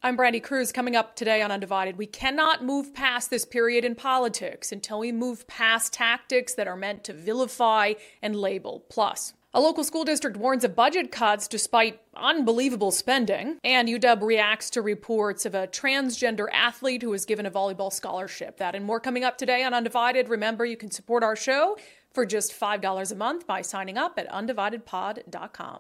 I'm Brandy Cruz. Coming up today on Undivided, we cannot move past this period in politics until we move past tactics that are meant to vilify and label. Plus, a local school district warns of budget cuts despite unbelievable spending, and UW reacts to reports of a transgender athlete who was given a volleyball scholarship. That and more coming up today on Undivided. Remember, you can support our show for just $5 a month by signing up at undividedpod.com.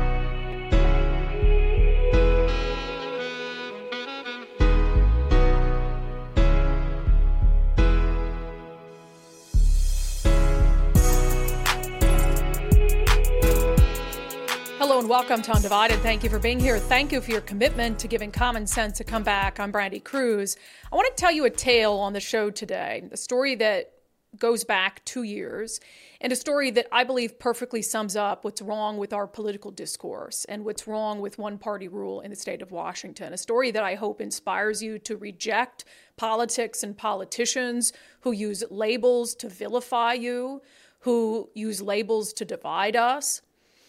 Hello and welcome to Undivided. Thank you for being here. Thank you for your commitment to giving common sense a comeback. I'm Brandy Cruz. I want to tell you a tale on the show today, a story that goes back 2 years, and a story that I believe perfectly sums up what's wrong with our political discourse and what's wrong with one-party rule in the state of Washington. A story that I hope inspires you to reject politics and politicians who use labels to vilify you, who use labels to divide us.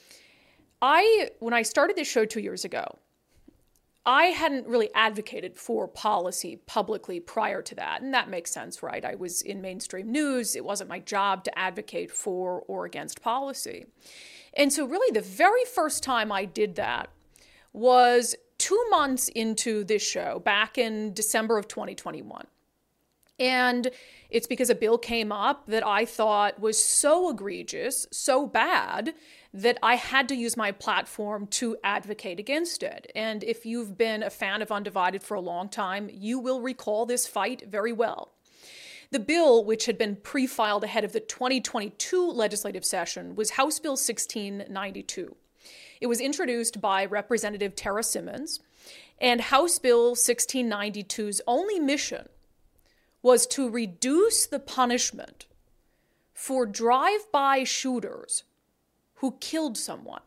When I started this show 2 years ago, I hadn't really advocated for policy publicly prior to that. And that makes sense, right? I was in mainstream news. It wasn't my job to advocate for or against policy. And so really the very first time I did that was 2 months into this show, back in December of 2021. And it's because a bill came up that I thought was so egregious, so bad, that I had to use my platform to advocate against it. And if you've been a fan of Undivided for a long time, you will recall this fight very well. The bill, which had been pre-filed ahead of the 2022 legislative session, was House Bill 1692. It was introduced by Representative Tara Simmons, and House Bill 1692's only mission was to reduce the punishment for drive-by shooters who killed someone.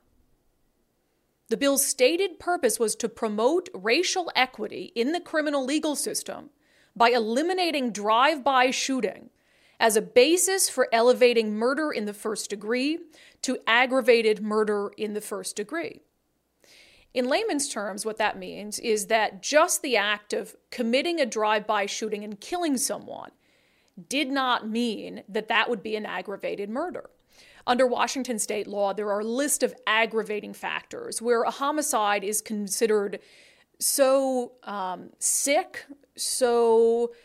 The bill's stated purpose was to promote racial equity in the criminal legal system by eliminating drive-by shooting as a basis for elevating murder in the first degree to aggravated murder in the first degree. In layman's terms, what that means is that just the act of committing a drive-by shooting and killing someone did not mean that that would be an aggravated murder. Under Washington state law, there are a list of aggravating factors where a homicide is considered so sick, so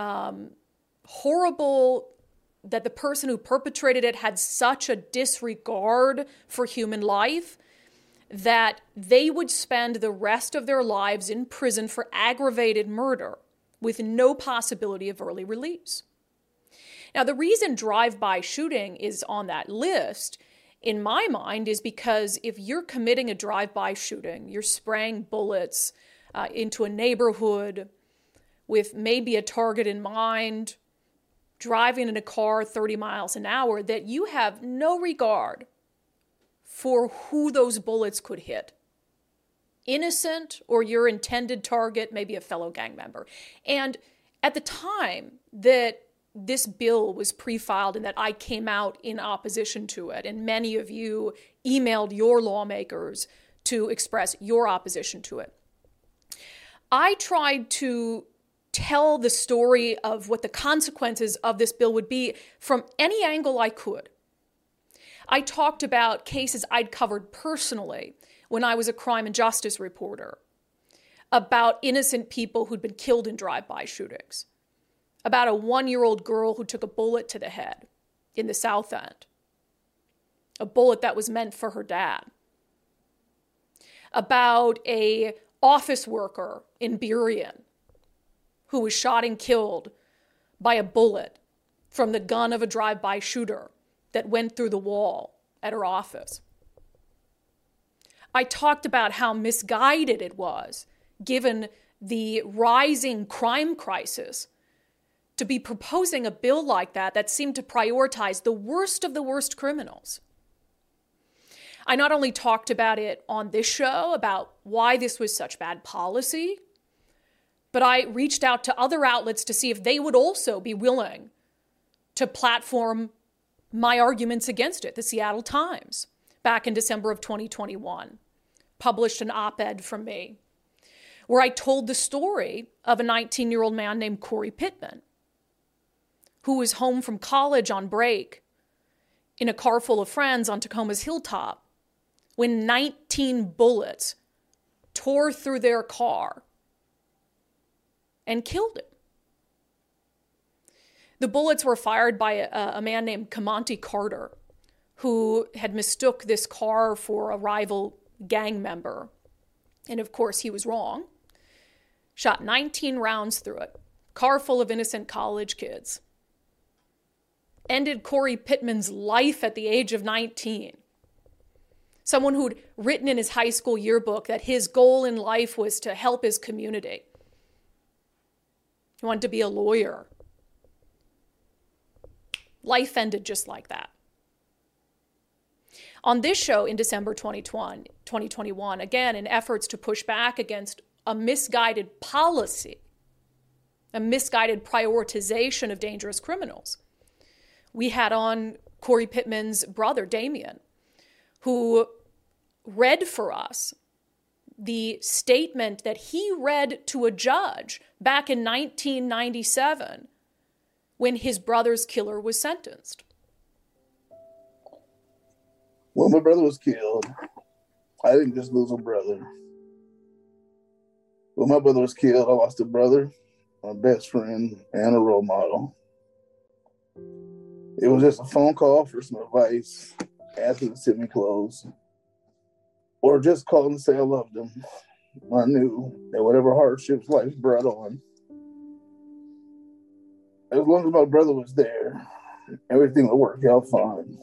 horrible, that the person who perpetrated it had such a disregard for human life that they would spend the rest of their lives in prison for aggravated murder with no possibility of early release. Now, the reason drive-by shooting is on that list, in my mind, is because if you're committing a drive-by shooting, you're spraying bullets into a neighborhood with maybe a target in mind, driving in a car 30 miles an hour, that you have no regard for who those bullets could hit. Innocent or your intended target, maybe a fellow gang member. And at the time that this bill was pre-filed and that I came out in opposition to it, and many of you emailed your lawmakers to express your opposition to it, I tried to tell the story of what the consequences of this bill would be from any angle I could. I talked about cases I'd covered personally when I was a crime and justice reporter, about innocent people who'd been killed in drive-by shootings, about a 1-year-old girl who took a bullet to the head in the South End, a bullet that was meant for her dad, about a office worker in Burien who was shot and killed by a bullet from the gun of a drive-by shooter that went through the wall at her office. I talked about how misguided it was, given the rising crime crisis, to be proposing a bill like that seemed to prioritize the worst of the worst criminals. I not only talked about it on this show, about why this was such bad policy, but I reached out to other outlets to see if they would also be willing to platform my arguments against it. The Seattle Times, back in December of 2021, published an op-ed from me where I told the story of a 19-year-old man named Corey Pittman, who was home from college on break in a car full of friends on Tacoma's hilltop when 19 bullets tore through their car and killed him. The bullets were fired by a man named Kamonte Carter, who had mistook this car for a rival gang member. And of course, he was wrong. Shot 19 rounds through it. Car full of innocent college kids. Ended Corey Pittman's life at the age of 19. Someone who'd written in his high school yearbook that his goal in life was to help his community. He wanted to be a lawyer. Life ended just like that. On this show in December 2021, again, in efforts to push back against a misguided policy, a misguided prioritization of dangerous criminals, we had on Corey Pittman's brother, Damien, who read for us the statement that he read to a judge back in 1997 when his brother's killer was sentenced. When my brother was killed, I didn't just lose a brother. When my brother was killed, I lost a brother, my best friend, and a role model. It was just a phone call for some advice, asking to send me clothes, or just calling to say I loved him. I knew that whatever hardships life brought on, as long as my brother was there, everything would work out fine.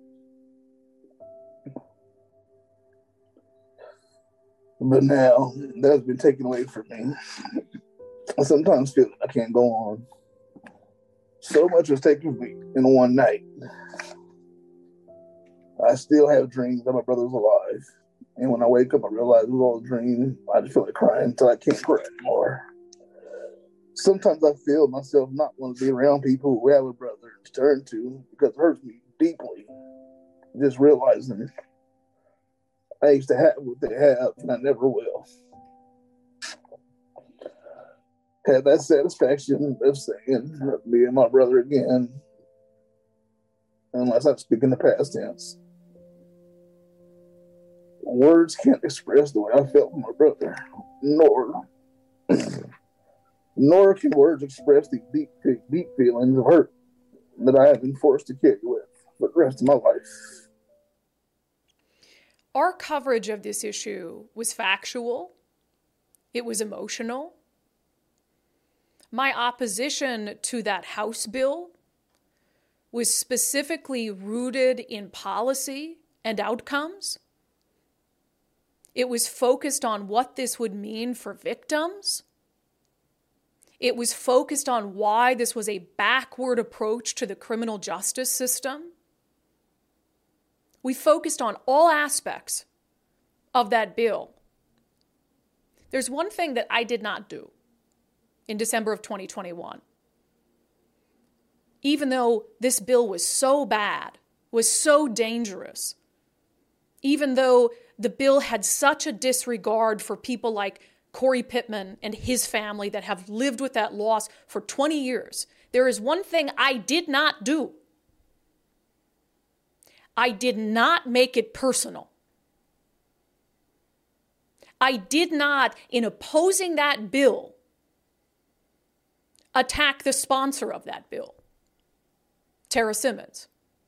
But now, that's been taken away from me. I sometimes feel I can't go on. So much was taken from me in one night. I still have dreams that my brother's alive. And when I wake up, I realize it was all a dream. I just feel like crying until I can't cry anymore. Sometimes I feel myself not wanting to be around people who have a brother to turn to because it hurts me deeply. Just realizing I used to have what they have, and I never will. Had that satisfaction of saying me and my brother again, unless I'm speaking the past tense. Words can't express the way I felt for my brother, nor can words express the deep feelings of hurt that I have been forced to carry with for the rest of my life. Our coverage of this issue was factual. It was emotional. My opposition to that House bill was specifically rooted in policy and outcomes. It was focused on what this would mean for victims. It was focused on why this was a backward approach to the criminal justice system. We focused on all aspects of that bill. There's one thing that I did not do in December of 2021. Even though this bill was so bad, was so dangerous, even though the bill had such a disregard for people like Corey Pittman and his family that have lived with that loss for 20 years, there is one thing I did not do. I did not make it personal. I did not, in opposing that bill, attack the sponsor of that bill, Tara Simmons,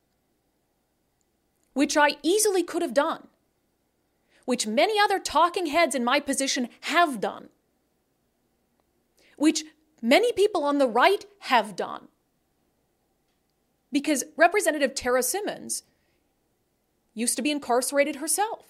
which I easily could have done, which many other talking heads in my position have done, which many people on the right have done. Because Representative Tara Simmons used to be incarcerated herself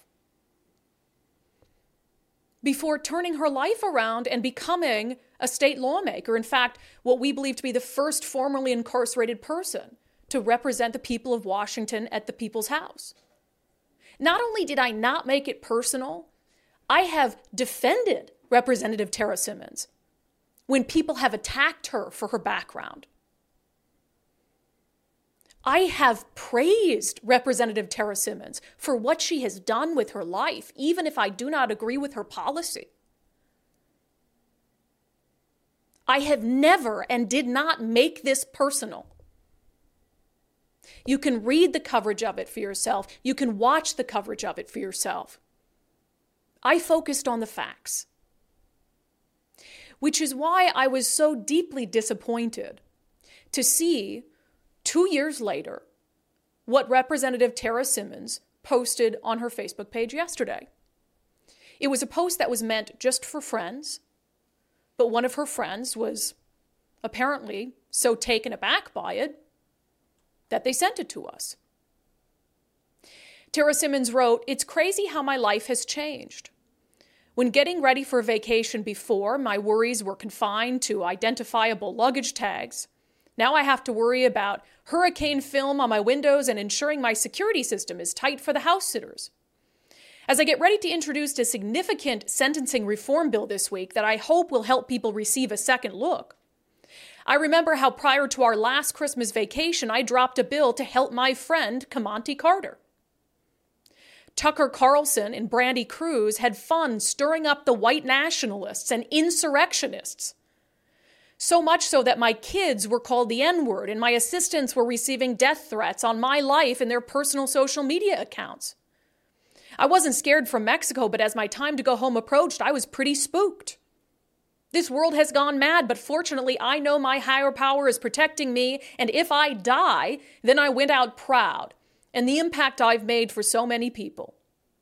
before turning her life around and becoming a state lawmaker. In fact, what we believe to be the first formerly incarcerated person to represent the people of Washington at the People's House. Not only did I not make it personal, I have defended Representative Tara Simmons when people have attacked her for her background. I have praised Representative Tara Simmons for what she has done with her life, even if I do not agree with her policy. I have never and did not make this personal. You can read the coverage of it for yourself. You can watch the coverage of it for yourself. I focused on the facts, which is why I was so deeply disappointed to see 2 years later what Representative Tara Simmons posted on her Facebook page yesterday. It was a post that was meant just for friends, but one of her friends was apparently so taken aback by it that they sent it to us. Tara Simmons wrote, "It's crazy how my life has changed. When getting ready for a vacation before, my worries were confined to identifiable luggage tags. Now I have to worry about hurricane film on my windows and ensuring my security system is tight for the house sitters. As I get ready to introduce a significant sentencing reform bill this week that I hope will help people receive a second look, I remember how prior to our last Christmas vacation, I dropped a bill to help my friend Kamonte Carter. Tucker Carlson and Brandi Kruse had fun stirring up the white nationalists and insurrectionists. So much so that my kids were called the N-word and my assistants were receiving death threats on my life in their personal social media accounts. I wasn't scared from Mexico, but as my time to go home approached, I was pretty spooked. This world has gone mad, but fortunately, I know my higher power is protecting me, and if I die, then I went out proud, and the impact I've made for so many people."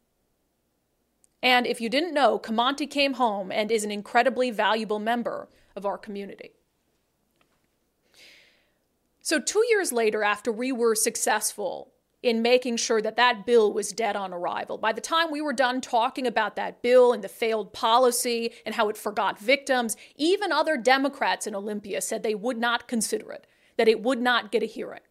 And if you didn't know, Kamonte came home and is an incredibly valuable member of our community. So 2 years later, after we were successful in making sure that that bill was dead on arrival, by the time we were done talking about that bill and the failed policy and how it forgot victims, even other Democrats in Olympia said they would not consider it, that it would not get a hearing.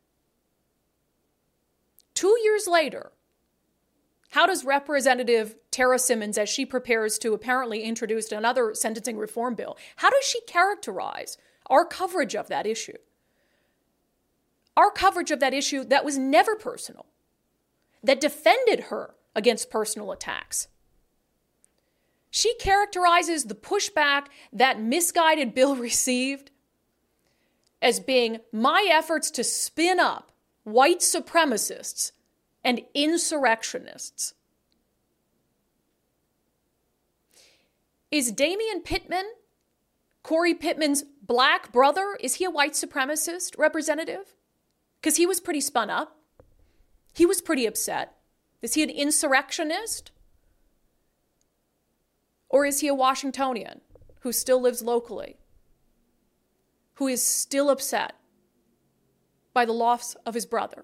2 years later, how does Representative Tara Simmons, as she prepares to apparently introduce another sentencing reform bill, how does she characterize our coverage of that issue? Our coverage of that issue that was never personal, that defended her against personal attacks. She characterizes the pushback that misguided bill received as being my efforts to spin up white supremacists and insurrectionists. Is Damian Pittman, Corey Pittman's black brother, is he a white supremacist, Representative? Because he was pretty spun up. He was pretty upset. Is he an insurrectionist? Or is he a Washingtonian who still lives locally, who is still upset by the loss of his brother,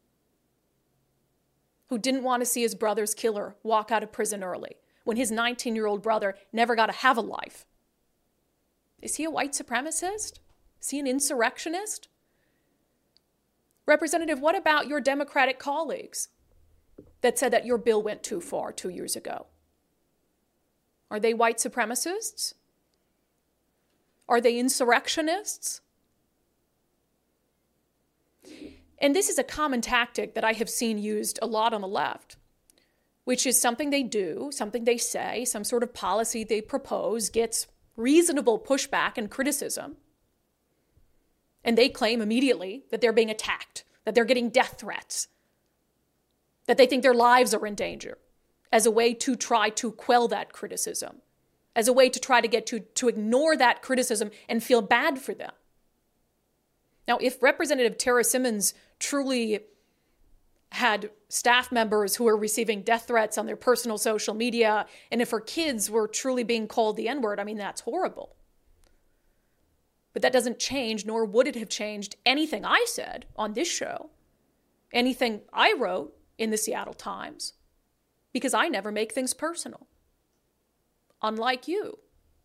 who didn't want to see his brother's killer walk out of prison early when his 19-year-old brother never got to have a life? Is he a white supremacist? Is he an insurrectionist? Representative, what about your Democratic colleagues that said that your bill went too far 2 years ago? Are they white supremacists? Are they insurrectionists? And this is a common tactic that I have seen used a lot on the left, which is something they do, something they say, some sort of policy they propose gets reasonable pushback and criticism. And they claim immediately that they're being attacked, that they're getting death threats, that they think their lives are in danger, as a way to try to quell that criticism, as a way to try to get to ignore that criticism and feel bad for them. Now, if Representative Tara Simmons truly had staff members who were receiving death threats on their personal social media, and if her kids were truly being called the N-word, I mean, that's horrible. But that doesn't change, nor would it have changed anything I said on this show, anything I wrote in the Seattle Times, because I never make things personal, unlike you.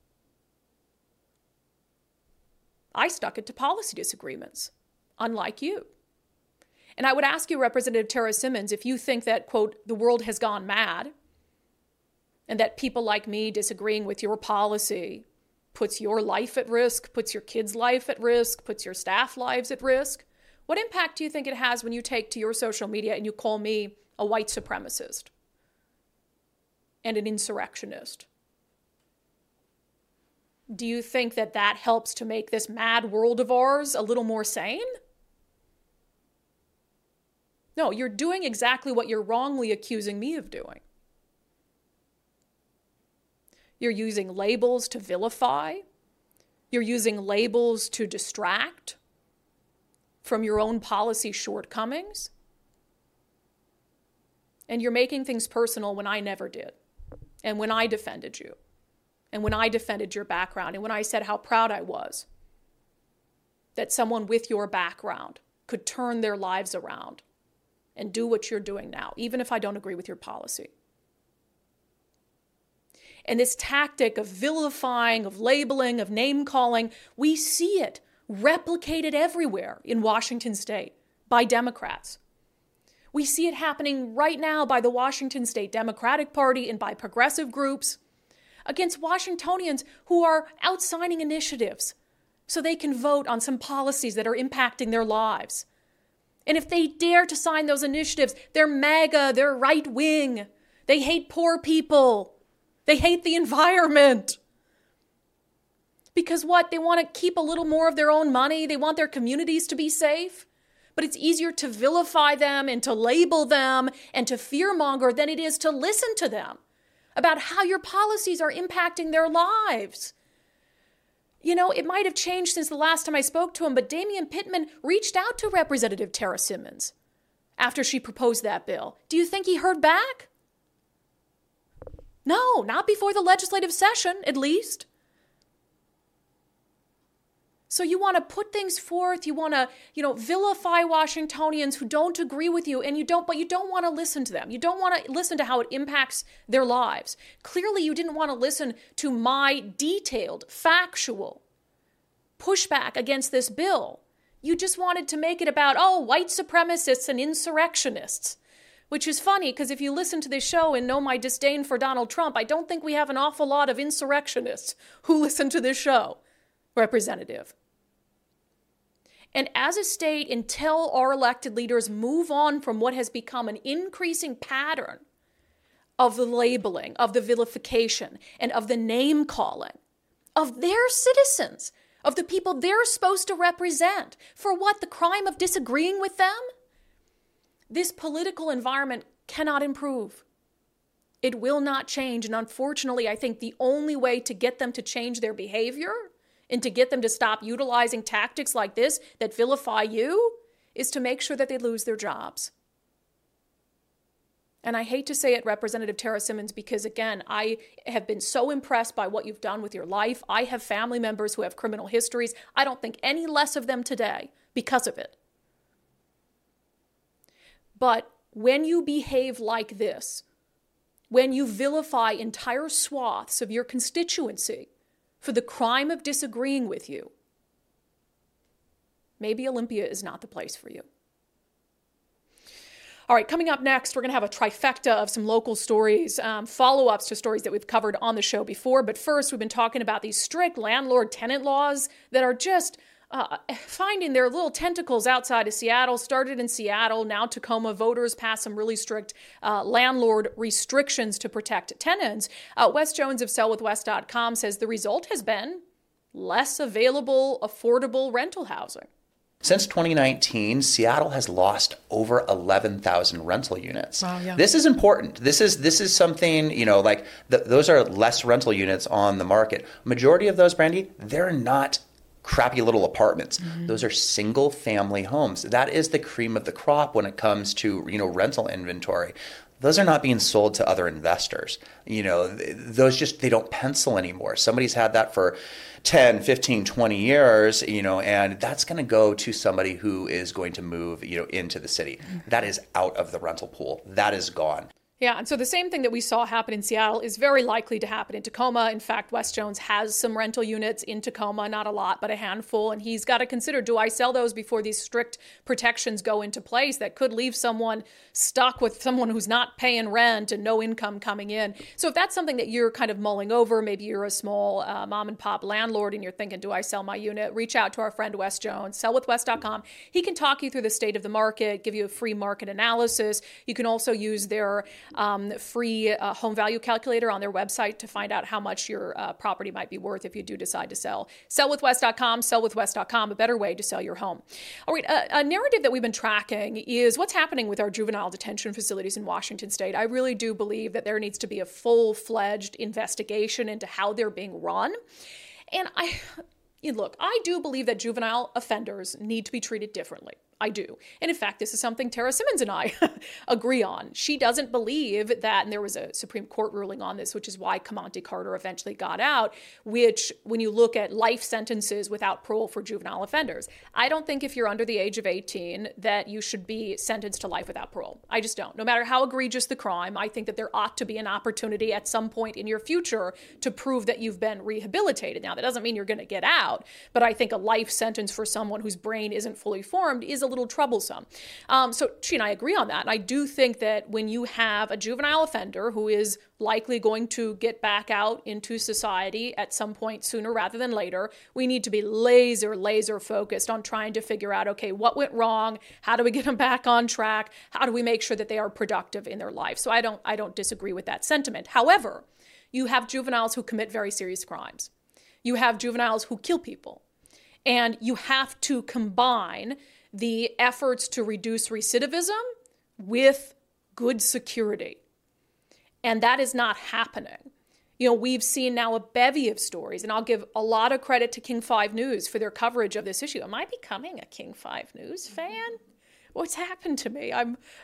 I stuck it to policy disagreements, unlike you. And I would ask you, Representative Tara Simmons, if you think that, quote, the world has gone mad, and that people like me disagreeing with your policy puts your life at risk, puts your kids' life at risk, puts your staff lives at risk. What impact do you think it has when you take to your social media and you call me a white supremacist and an insurrectionist? Do you think that that helps to make this mad world of ours a little more sane? No, you're doing exactly what you're wrongly accusing me of doing. You're using labels to vilify. You're using labels to distract from your own policy shortcomings. And you're making things personal when I never did. And when I defended you. And when I defended your background. And when I said how proud I was that someone with your background could turn their lives around and do what you're doing now, even if I don't agree with your policy. And this tactic of vilifying, of labeling, of name-calling, we see it replicated everywhere in Washington state by Democrats. We see it happening right now by the Washington State Democratic Party and by progressive groups against Washingtonians who are out signing initiatives so they can vote on some policies that are impacting their lives. And if they dare to sign those initiatives, they're MAGA, they're right-wing. They hate poor people. They hate the environment. Because what? They want to keep a little more of their own money. They want their communities to be safe. But it's easier to vilify them and to label them and to fearmonger than it is to listen to them about how your policies are impacting their lives. You know, it might have changed since the last time I spoke to him, but Damian Pittman reached out to Representative Tara Simmons after she proposed that bill. Do you think he heard back? No, not before the legislative session, at least. So you want to put things forth, you want to, vilify Washingtonians who don't agree with you, but you don't want to listen to them. You don't want to listen to how it impacts their lives. Clearly, you didn't want to listen to my detailed, factual pushback against this bill. You just wanted to make it about, white supremacists and insurrectionists, which is funny because if you listen to this show and know my disdain for Donald Trump, I don't think we have an awful lot of insurrectionists who listen to this show, Representative. And as a state, until our elected leaders move on from what has become an increasing pattern of the labeling, of the vilification, and of the name-calling of their citizens, of the people they're supposed to represent, for what? The crime of disagreeing with them? This political environment cannot improve. It will not change. And unfortunately, I think the only way to get them to change their behavior and to get them to stop utilizing tactics like this that vilify you is to make sure that they lose their jobs. And I hate to say it, Representative Tara Simmons, because again, I have been so impressed by what you've done with your life. I have family members who have criminal histories. I don't think any less of them today because of it. But when you behave like this, when you vilify entire swaths of your constituency for the crime of disagreeing with you, maybe Olympia is not the place for you. All right, coming up next, we're going to have a trifecta of some local stories, follow-ups to stories that we've covered on the show before. But first, we've been talking about these strict landlord-tenant laws that are just finding their little tentacles outside of Seattle. Started in Seattle, now Tacoma. Voters passed some really strict landlord restrictions to protect tenants. Wes Jones of sellwithwes.com says the result has been less available, affordable rental housing. Since 2019, Seattle has lost over 11,000 rental units. Wow, yeah. This is important. This is something, those are less rental units on the market. Majority of those, Brandy, they're not crappy little apartments. Mm-hmm. Those are single family homes. That is the cream of the crop when it comes to, rental inventory. Those are not being sold to other investors. Those they don't pencil anymore. Somebody's had that for 10, 15, 20 years, and that's going to go to somebody who is going to move, into the city. Mm-hmm. That is out of the rental pool. That is gone. Yeah, and so the same thing that we saw happen in Seattle is very likely to happen in Tacoma. In fact, Wes Jones has some rental units in Tacoma, not a lot, but a handful, and he's got to consider, do I sell those before these strict protections go into place that could leave someone stuck with someone who's not paying rent and no income coming in? So if that's something that you're kind of mulling over, maybe you're a small mom and pop landlord and you're thinking, do I sell my unit? Reach out to our friend Wes Jones, sellwithwes.com. He can talk you through the state of the market, give you a free market analysis. You can also use their free home value calculator on their website to find out how much your property might be worth if you do decide to sell. Sellwithwes.com, sellwithwes.com, a better way to sell your home. All right, a narrative that we've been tracking is what's happening with our juvenile detention facilities in Washington state. I really do believe that there needs to be a full-fledged investigation into how they're being run. And look, I do believe that juvenile offenders need to be treated differently. I do. And in fact, this is something Tara Simmons and I agree on. She doesn't believe that, and there was a Supreme Court ruling on this, which is why Camonte Carter eventually got out, which when you look at life sentences without parole for juvenile offenders, I don't think if you're under the age of 18 that you should be sentenced to life without parole. I just don't. No matter how egregious the crime, I think that there ought to be an opportunity at some point in your future to prove that you've been rehabilitated. Now, that doesn't mean you're going to get out, but I think a life sentence for someone whose brain isn't fully formed is a little troublesome. So she and I agree on that. And I do think that when you have a juvenile offender who is likely going to get back out into society at some point sooner rather than later, we need to be laser focused on trying to figure out, okay, what went wrong? How do we get them back on track? How do we make sure that they are productive in their life? So I don't disagree with that sentiment. However, you have juveniles who commit very serious crimes. You have juveniles who kill people. And you have to combine the efforts to reduce recidivism with good security. And that is not happening. We've seen now a bevy of stories, and I'll give a lot of credit to King 5 News for their coverage of this issue. Am I becoming a King 5 News fan? What's happened to me?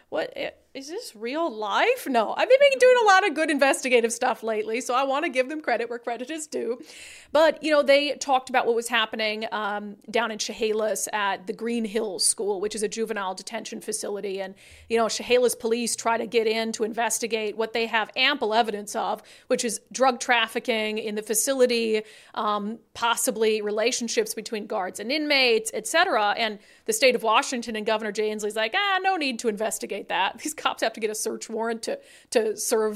Is this real life? No, I've been doing a lot of good investigative stuff lately, so I want to give them credit where credit is due. But, they talked about what was happening down in Chehalis at the Green Hills School, which is a juvenile detention facility. And, Chehalis police try to get in to investigate what they have ample evidence of, which is drug trafficking in the facility, possibly relationships between guards and inmates, et cetera. And the state of Washington and Governor Jay Inslee's like, no need to investigate that. These cops have to get a search warrant to serve,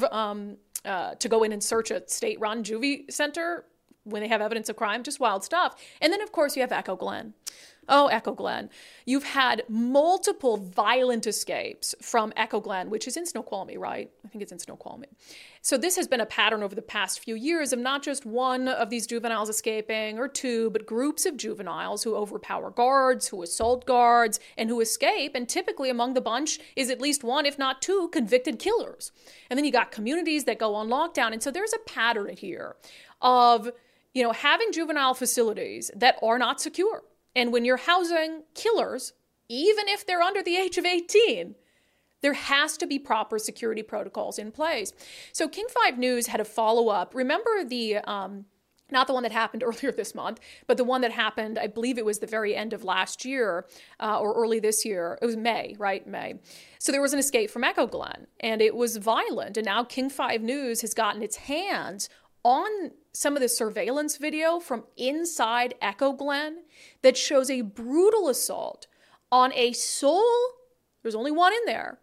to go in and search a state-run juvie center when they have evidence of crime. Just wild stuff. And then, of course, you have Echo Glen. Oh, Echo Glen. You've had multiple violent escapes from Echo Glen, which is in Snoqualmie, right? I think it's in Snoqualmie. So this has been a pattern over the past few years of not just one of these juveniles escaping or two, but groups of juveniles who overpower guards, who assault guards, and who escape. And typically among the bunch is at least one, if not two, convicted killers. And then you got communities that go on lockdown. And so there's a pattern here of, having juvenile facilities that are not secure. And when you're housing killers, even if they're under the age of 18, there has to be proper security protocols in place. So King 5 News had a follow-up. Remember the, not the one that happened earlier this month, but the one that happened, I believe it was the very end of last year or early this year. It was May, right? May. So there was an escape from Echo Glen, and it was violent. And now King 5 News has gotten its hands on some of the surveillance video from inside Echo Glen that shows a brutal assault on a sole, there's only one in there,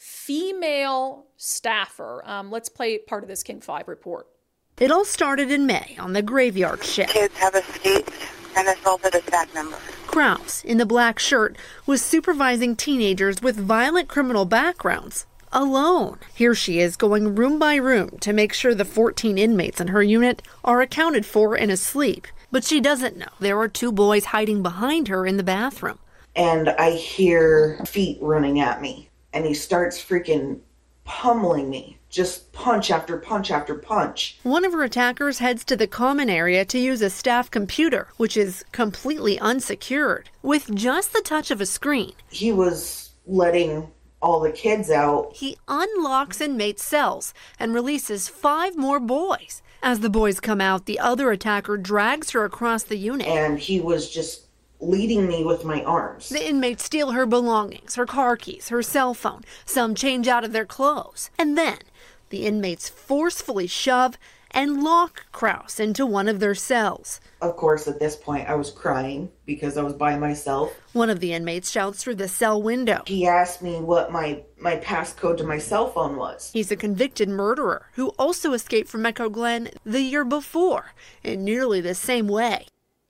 female staffer. Let's play part of this King 5 report. It all started in May on the graveyard shift. Kids have escaped and assaulted a staff member. Krause, in the black shirt, was supervising teenagers with violent criminal backgrounds alone. Here she is going room by room to make sure the 14 inmates in her unit are accounted for and asleep. But she doesn't know there are two boys hiding behind her in the bathroom. And I hear feet running at me, and he starts freaking pummeling me. Just punch after punch after punch. One of her attackers heads to the common area to use a staff computer, which is completely unsecured, with just the touch of a screen. He was letting all the kids out. He unlocks inmates' cells and releases 5 more boys. As the boys come out, the other attacker drags her across the unit. And he was just leading me with my arms. The inmates steal her belongings, her car keys, her cell phone. Some change out of their clothes. And then the inmates forcefully shove and lock Krause into one of their cells. Of course, at this point, I was crying because I was by myself. One of the inmates shouts through the cell window. He asked me what my passcode to my cell phone was. He's a convicted murderer who also escaped from Echo Glen the year before in nearly the same way.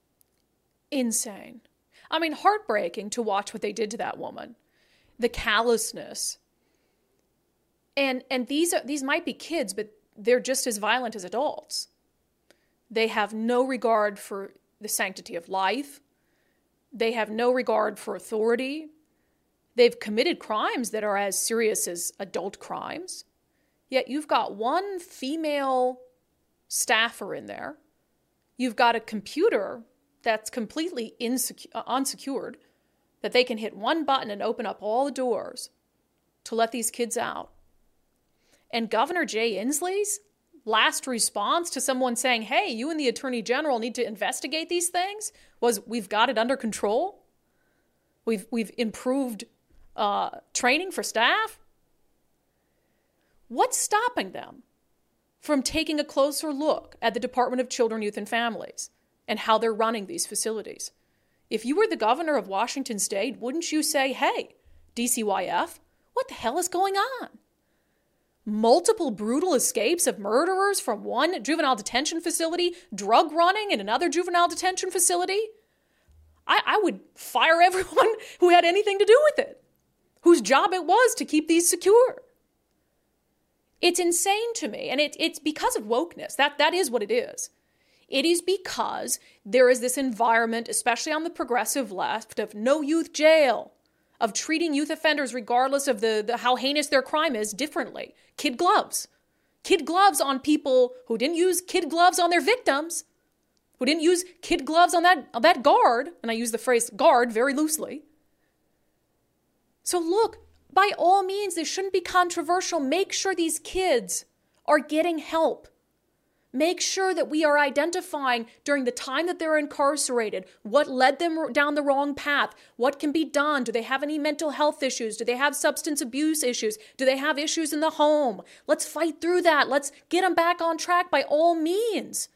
Insane. I mean, heartbreaking to watch what they did to that woman. The callousness. And these might be kids, but they're just as violent as adults. They have no regard for the sanctity of life. They have no regard for authority. They've committed crimes that are as serious as adult crimes. Yet you've got one female staffer in there. You've got a computer that's completely unsecured, that they can hit one button and open up all the doors to let these kids out. And Governor Jay Inslee's last response to someone saying, hey, you and the Attorney General need to investigate these things was, we've got it under control. We've improved training for staff. What's stopping them from taking a closer look at the Department of Children, Youth, and Families and how they're running these facilities? If you were the governor of Washington State, wouldn't you say, hey, DCYF, what the hell is going on? Multiple brutal escapes of murderers from one juvenile detention facility, drug running in another juvenile detention facility. I would fire everyone who had anything to do with it, whose job it was to keep these secure. It's insane to me, and it's because of wokeness. That is what it is. It is because there is this environment, especially on the progressive left, of no youth jail, of treating youth offenders, regardless of the how heinous their crime is, differently. Kid gloves. Kid gloves on people who didn't use kid gloves on their victims, who didn't use kid gloves on that guard, and I use the phrase guard very loosely. So look, by all means, this shouldn't be controversial. Make sure these kids are getting help. Make sure that we are identifying during the time that they're incarcerated what led them down the wrong path, what can be done. Do they have any mental health issues? Do they have substance abuse issues? Do they have issues in the home? Let's fight through that. Let's get them back on track by all means.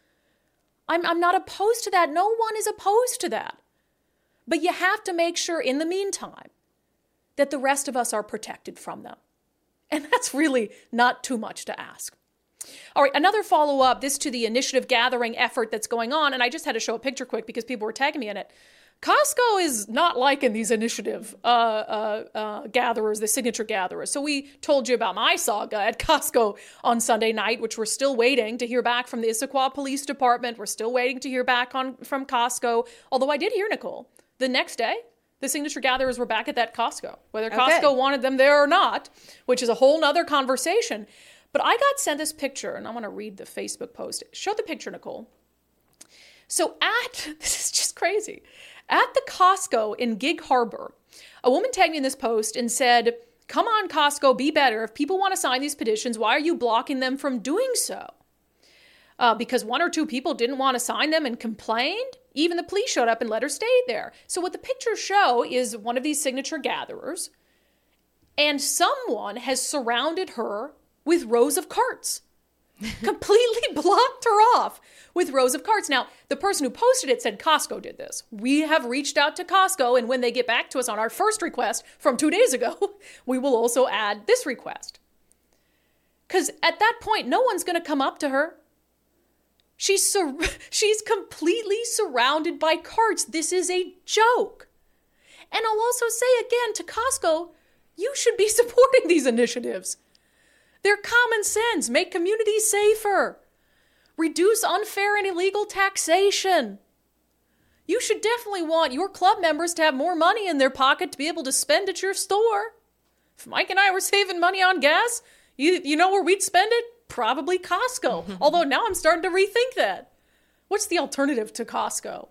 I'm not opposed to that. No one is opposed to that. But you have to make sure in the meantime that the rest of us are protected from them. And that's really not too much to ask. All right, another follow-up, this to the initiative gathering effort that's going on, and I just had to show a picture quick because people were tagging me in it. Costco is not liking these initiative gatherers, the signature gatherers. So we told you about my saga at Costco on Sunday night, which we're still waiting to hear back from the Issaquah Police Department. We're still waiting to hear back from Costco. Although I did hear, Nicole, the next day, the signature gatherers were back at that Costco, whether Costco wanted them there or not, which is a whole nother conversation. But I got sent this picture, and I want to read the Facebook post. Show the picture, Nicole. So this is just crazy. At the Costco in Gig Harbor, a woman tagged me in this post and said, come on, Costco, be better. If people want to sign these petitions, why are you blocking them from doing so? Because one or two people didn't want to sign them and complained. Even the police showed up and let her stay there. So what the pictures show is one of these signature gatherers, and someone has surrounded her with rows of carts, completely blocked her off with rows of carts. Now, the person who posted it said Costco did this. We have reached out to Costco, and when they get back to us on our first request from 2 days ago, we will also add this request. Because at that point, no one's going to come up to her. She's completely surrounded by carts. This is a joke. And I'll also say again to Costco, you should be supporting these initiatives. They're common sense. Make communities safer. Reduce unfair and illegal taxation. You should definitely want your club members to have more money in their pocket to be able to spend at your store. If Mike and I were saving money on gas, you know where we'd spend it? Probably Costco. Although now I'm starting to rethink that. What's the alternative to Costco?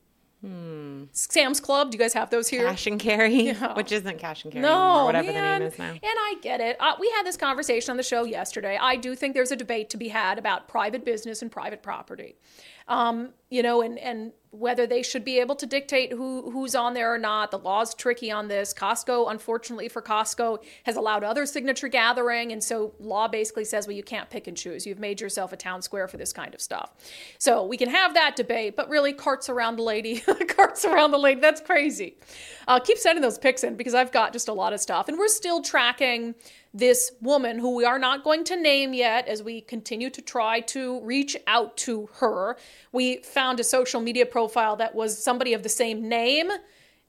Sam's Club, do you guys have those here? Cash and carry, which isn't cash and carry anymore, whatever the name is now. And I get it. We had this conversation on the show yesterday. I do think there's a debate to be had about private business and private property. And whether they should be able to dictate who's on there or not. The law's tricky on this. Costco, unfortunately for Costco, has allowed other signature gathering. And so law basically says, well, you can't pick and choose. You've made yourself a town square for this kind of stuff. So we can have that debate, but really carts around the lady, that's crazy. Keep sending those pics in because I've got just a lot of stuff. And we're still tracking this woman who we are not going to name yet as we continue to try to reach out to her. We found a social media profile that was somebody of the same name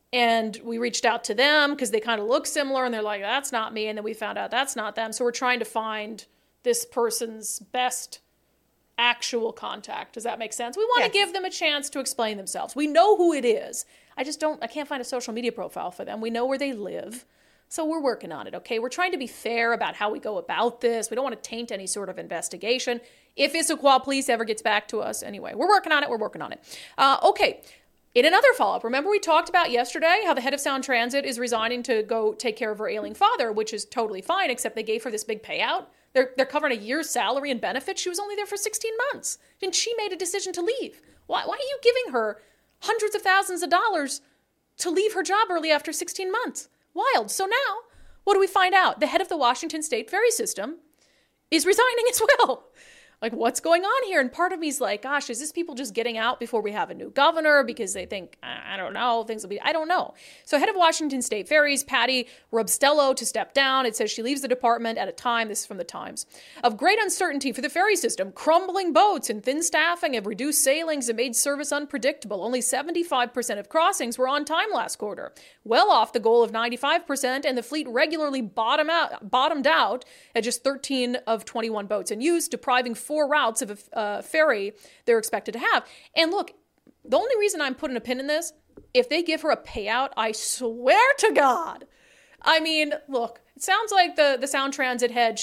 And we reached out to them because they kind of look similar, and they're like, that's not me. And then we found out that's not them. So we're trying to find this person's best actual contact. Does that make sense? We want to give them a chance to explain themselves. We know who it is. I can't find a social media profile for them. We know where they live. So we're working on it, okay? We're trying to be fair about how we go about this. We don't want to taint any sort of investigation. If Issaquah Police ever gets back to us, anyway, we're working on it. Okay. In another follow-up, remember we talked about yesterday how the head of Sound Transit is resigning to go take care of her ailing father, which is totally fine, except they gave her this big payout. They're covering a year's salary and benefits. She was only there for 16 months, and she made a decision to leave. Why are you giving her hundreds of thousands of dollars to leave her job early after 16 months? Wild. So now, what do we find out? The head of the Washington State ferry system is resigning as well. Like, what's going on here? And part of me is like, gosh, is this people just getting out before we have a new governor because they think, I don't know, I don't know. So head of Washington State Ferries, Patty Robstello, to step down. It says she leaves the department at a time, this is from the Times, of great uncertainty for the ferry system. Crumbling boats and thin staffing have reduced sailings and made service unpredictable. Only 75% of crossings were on time last quarter, well off the goal of 95%, and the fleet regularly bottomed out at just 13 of 21 boats in use, depriving 4 routes of a ferry they're expected to have. And look, the only reason I'm putting a pin in this, if they give her a payout, I swear to God. I mean, look, it sounds like the Sound Transit head,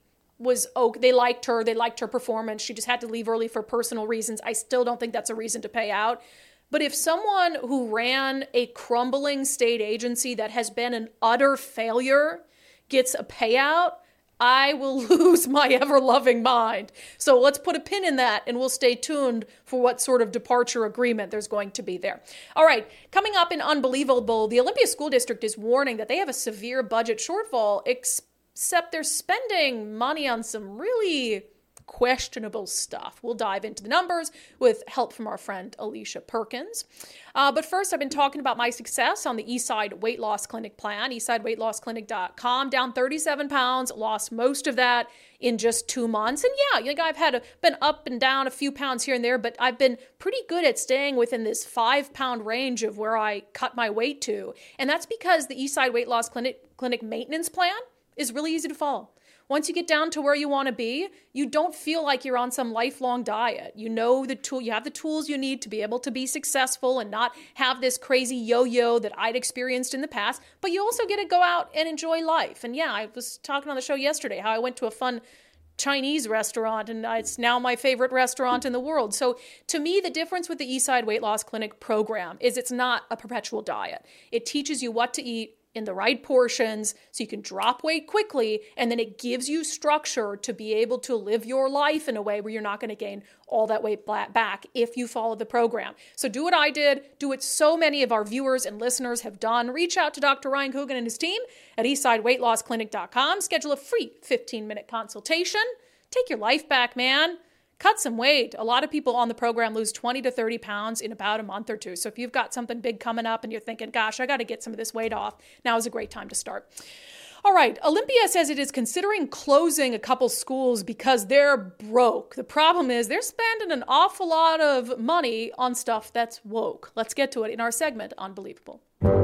they liked her performance. She just had to leave early for personal reasons. I still don't think that's a reason to pay out. But if someone who ran a crumbling state agency that has been an utter failure gets a payout, I will lose my ever-loving mind. So let's put a pin in that, and we'll stay tuned for what sort of departure agreement there's going to be there. All right, coming up in Unbelievable, the Olympia School District is warning that they have a severe budget shortfall, except they're spending money on some really questionable stuff. We'll dive into the numbers with help from our friend Alicia Perkins. But first, I've been talking about my success on the Eastside Weight Loss Clinic plan, eastsideweightlossclinic.com, down 37 pounds, lost most of that in just 2 months. And yeah, I've been up and down a few pounds here and there, but I've been pretty good at staying within this 5-pound range of where I cut my weight to. And that's because the Eastside Weight Loss Clinic maintenance plan is really easy to follow. Once you get down to where you want to be, you don't feel like you're on some lifelong diet. You know you have the tools you need to be able to be successful and not have this crazy yo-yo that I'd experienced in the past, but you also get to go out and enjoy life. And yeah, I was talking on the show yesterday how I went to a fun Chinese restaurant, and it's now my favorite restaurant in the world. So to me, the difference with the Eastside Weight Loss Clinic program is it's not a perpetual diet. It teaches you what to eat in the right portions so you can drop weight quickly, and then it gives you structure to be able to live your life in a way where you're not going to gain all that weight back if you follow the program. So do what I did, do what so many of our viewers and listeners have done. Reach out to Dr. Ryan Coogan and his team at eastsideweightlossclinic.com. Schedule a free 15-minute consultation. Take your life back, man. Cut some weight. A lot of people on the program lose 20 to 30 pounds in about a month or two. So if you've got something big coming up and you're thinking, gosh, I got to get some of this weight off, now is a great time to start. All right, Olympia says it is considering closing a couple schools because they're broke. The problem is they're spending an awful lot of money on stuff that's woke. Let's get to it in our segment, Unbelievable.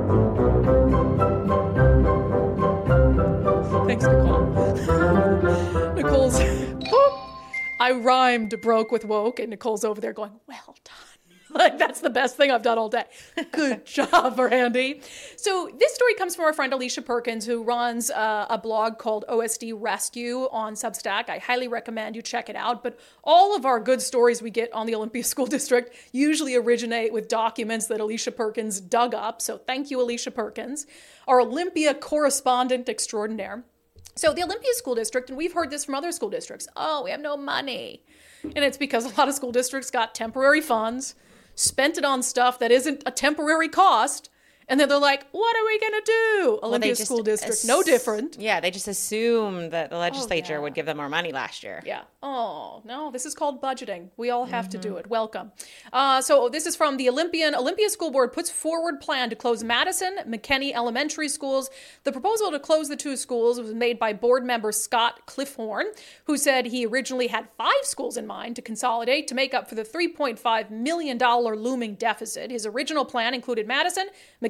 Thanks, Nicole. Nicole's... I rhymed broke with woke, and Nicole's over there going, well done. Like, that's the best thing I've done all day. Good job, Randy. So this story comes from our friend Alicia Perkins, who runs a blog called OSD Rescue on Substack. I highly recommend you check it out. But all of our good stories we get on the Olympia School District usually originate with documents that Alicia Perkins dug up. So thank you, Alicia Perkins, our Olympia correspondent extraordinaire. So the Olympia School District, and we've heard this from other school districts, we have no money. And it's because a lot of school districts got temporary funds, spent it on stuff that isn't a temporary cost, and then they're like, what are we going to do? Olympia School District, no different. Yeah, they just assumed that the legislature would give them more money last year. Yeah. Oh, no, this is called budgeting. We all have to do it. Welcome. So this is from the Olympia School Board puts forward plan to close Madison, McKinney Elementary Schools. The proposal to close the two schools was made by board member Scott Cliffhorn, who said he originally had 5 schools in mind to consolidate to make up for the $3.5 million looming deficit. His original plan included Madison, McKinney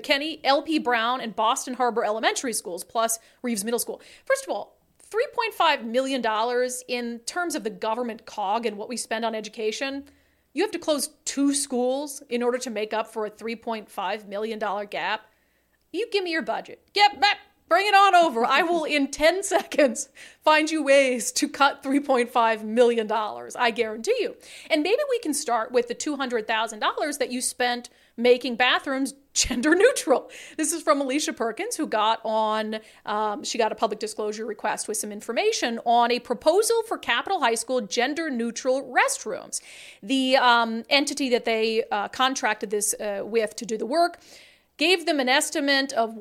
McKinney, LP Brown, and Boston Harbor Elementary Schools, plus Reeves Middle School. First of all, $3.5 million in terms of the government cog and what we spend on education. You have to close 2 schools in order to make up for a $3.5 million gap. You give me your budget. Get back. Bring it on over. I will, in 10 seconds, find you ways to cut $3.5 million. I guarantee you. And maybe we can start with the $200,000 that you spent making bathrooms gender neutral. This is from Alicia Perkins, who got on, she got a public disclosure request with some information on a proposal for Capitol High School gender neutral restrooms. The entity that they contracted this with to do the work gave them an estimate of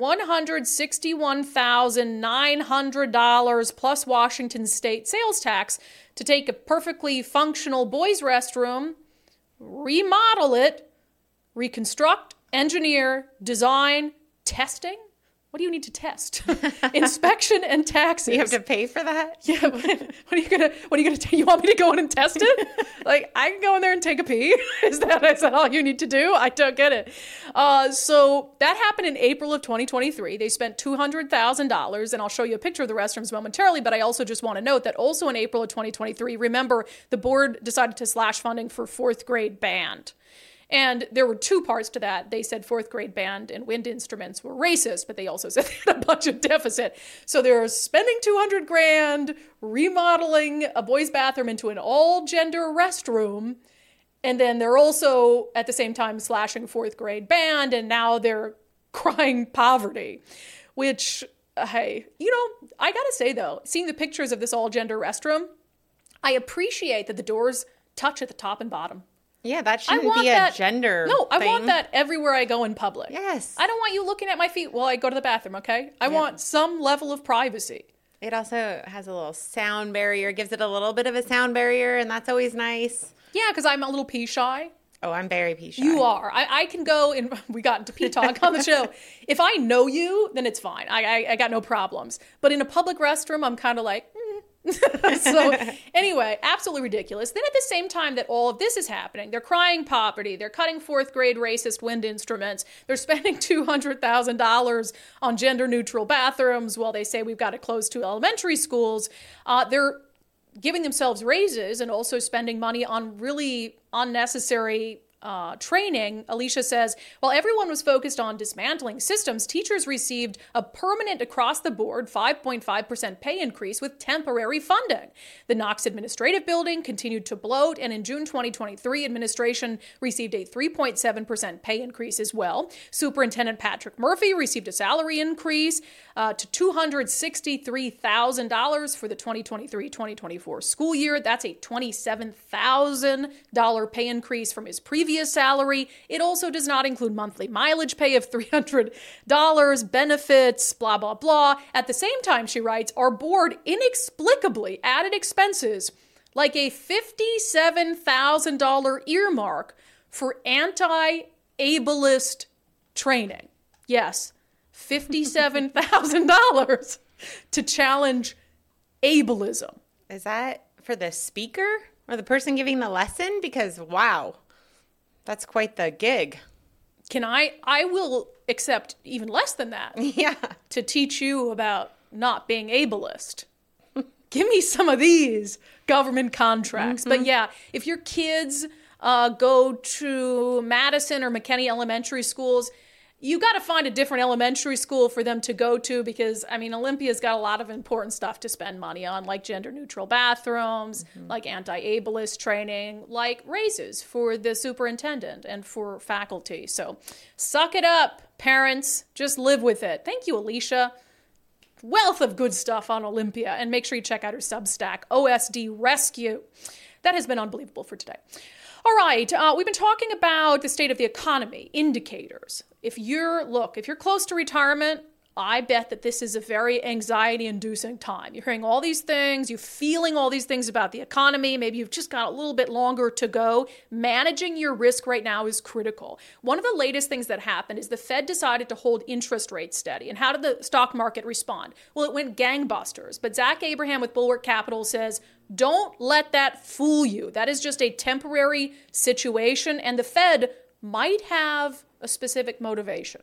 $161,900 plus Washington state sales tax to take a perfectly functional boys' restroom, remodel it, reconstruct, engineer, design, testing. What do you need to test? Inspection and taxes. You have to pay for that? Yeah. What are you gonna do? You want me to go in and test it? Like, I can go in there and take a pee? Is that all you need to do? I don't get it. So that happened in April of 2023. They spent $200,000, and I'll show you a picture of the restrooms momentarily, but I also just want to note that also in April of 2023, remember, the board decided to slash funding for 4th grade band. And there were 2 parts to that. They said 4th grade band and wind instruments were racist, but they also said they had a budget deficit. So they're spending $200,000 remodeling a boys' bathroom into an all-gender restroom, and then they're also at the same time slashing 4th grade band, and now they're crying poverty. Which, hey, I gotta say though, seeing the pictures of this all-gender restroom, I appreciate that the doors touch at the top and bottom. Yeah, that shouldn't be a gender No, I thing. want that everywhere I go in public. Yes. I don't want you looking at my feet while I go to the bathroom, okay? I want some level of privacy. It also has a little sound barrier, gives it a little bit of a sound barrier, and that's always nice. Yeah, because I'm a little pee shy. Oh, I'm very pee shy. You are. I can go, and we got into pee talk on the show. If I know you, then it's fine. I got no problems. But in a public restroom, I'm kind of like, So anyway, absolutely ridiculous. Then at the same time that all of this is happening, they're crying poverty, they're cutting 4th grade racist wind instruments, they're spending $200,000 on gender neutral bathrooms while they say we've got to close 2 elementary schools. They're giving themselves raises and also spending money on really unnecessary training. Alicia says, while everyone was focused on dismantling systems, teachers received a permanent across-the-board 5.5% pay increase with temporary funding. The Knox Administrative Building continued to bloat, and in June 2023, administration received a 3.7% pay increase as well. Superintendent Patrick Murphy received a salary increase to $263,000 for the 2023-2024 school year. That's a $27,000 pay increase from his previous salary. It also does not include monthly mileage pay of $300, benefits, blah, blah, blah. At the same time, she writes, our board inexplicably added expenses like a $57,000 earmark for anti-ableist training. Yes, $57,000 to challenge ableism. Is that for the speaker or the person giving the lesson? Because, wow. That's quite the gig. I will accept even less than that. Yeah. To teach you about not being ableist. Give me some of these government contracts. Mm-hmm. But yeah, if your kids go to Madison or McKinney elementary schools, you got to find a different elementary school for them to go to because, Olympia's got a lot of important stuff to spend money on, like gender-neutral bathrooms, like anti-ableist training, like raises for the superintendent and for faculty. So suck it up, parents. Just live with it. Thank you, Alicia. Wealth of good stuff on Olympia. And make sure you check out her Substack, OSD Rescue. That has been unbelievable for today. All right, we've been talking about the state of the economy, indicators. If you're close to retirement, I bet that this is a very anxiety-inducing time. You're hearing all these things, you're feeling all these things about the economy. Maybe you've just got a little bit longer to go. Managing your risk right now is critical. One of the latest things that happened is the Fed decided to hold interest rates steady. And how did the stock market respond? Well, it went gangbusters. But Zach Abraham with Bulwark Capital says, don't let that fool you. That is just a temporary situation, and the Fed might have a specific motivation.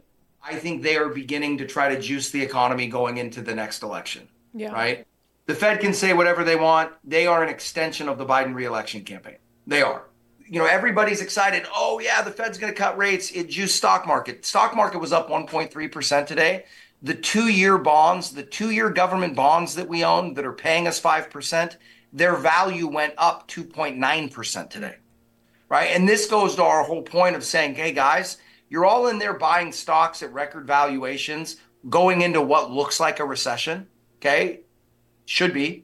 I think they are beginning to try to juice the economy going into the next election. Yeah. Right? The Fed can say whatever they want. They are an extension of the Biden reelection campaign. They are. Everybody's excited. Oh, yeah, the Fed's going to cut rates. It juiced stock market. Stock market was up 1.3% today. The 2-year bonds, the 2-year government bonds that we own that are paying us 5%, their value went up 2.9% today. Right? And this goes to our whole point of saying, hey, guys, you're all in there buying stocks at record valuations going into what looks like a recession. Okay? Should be.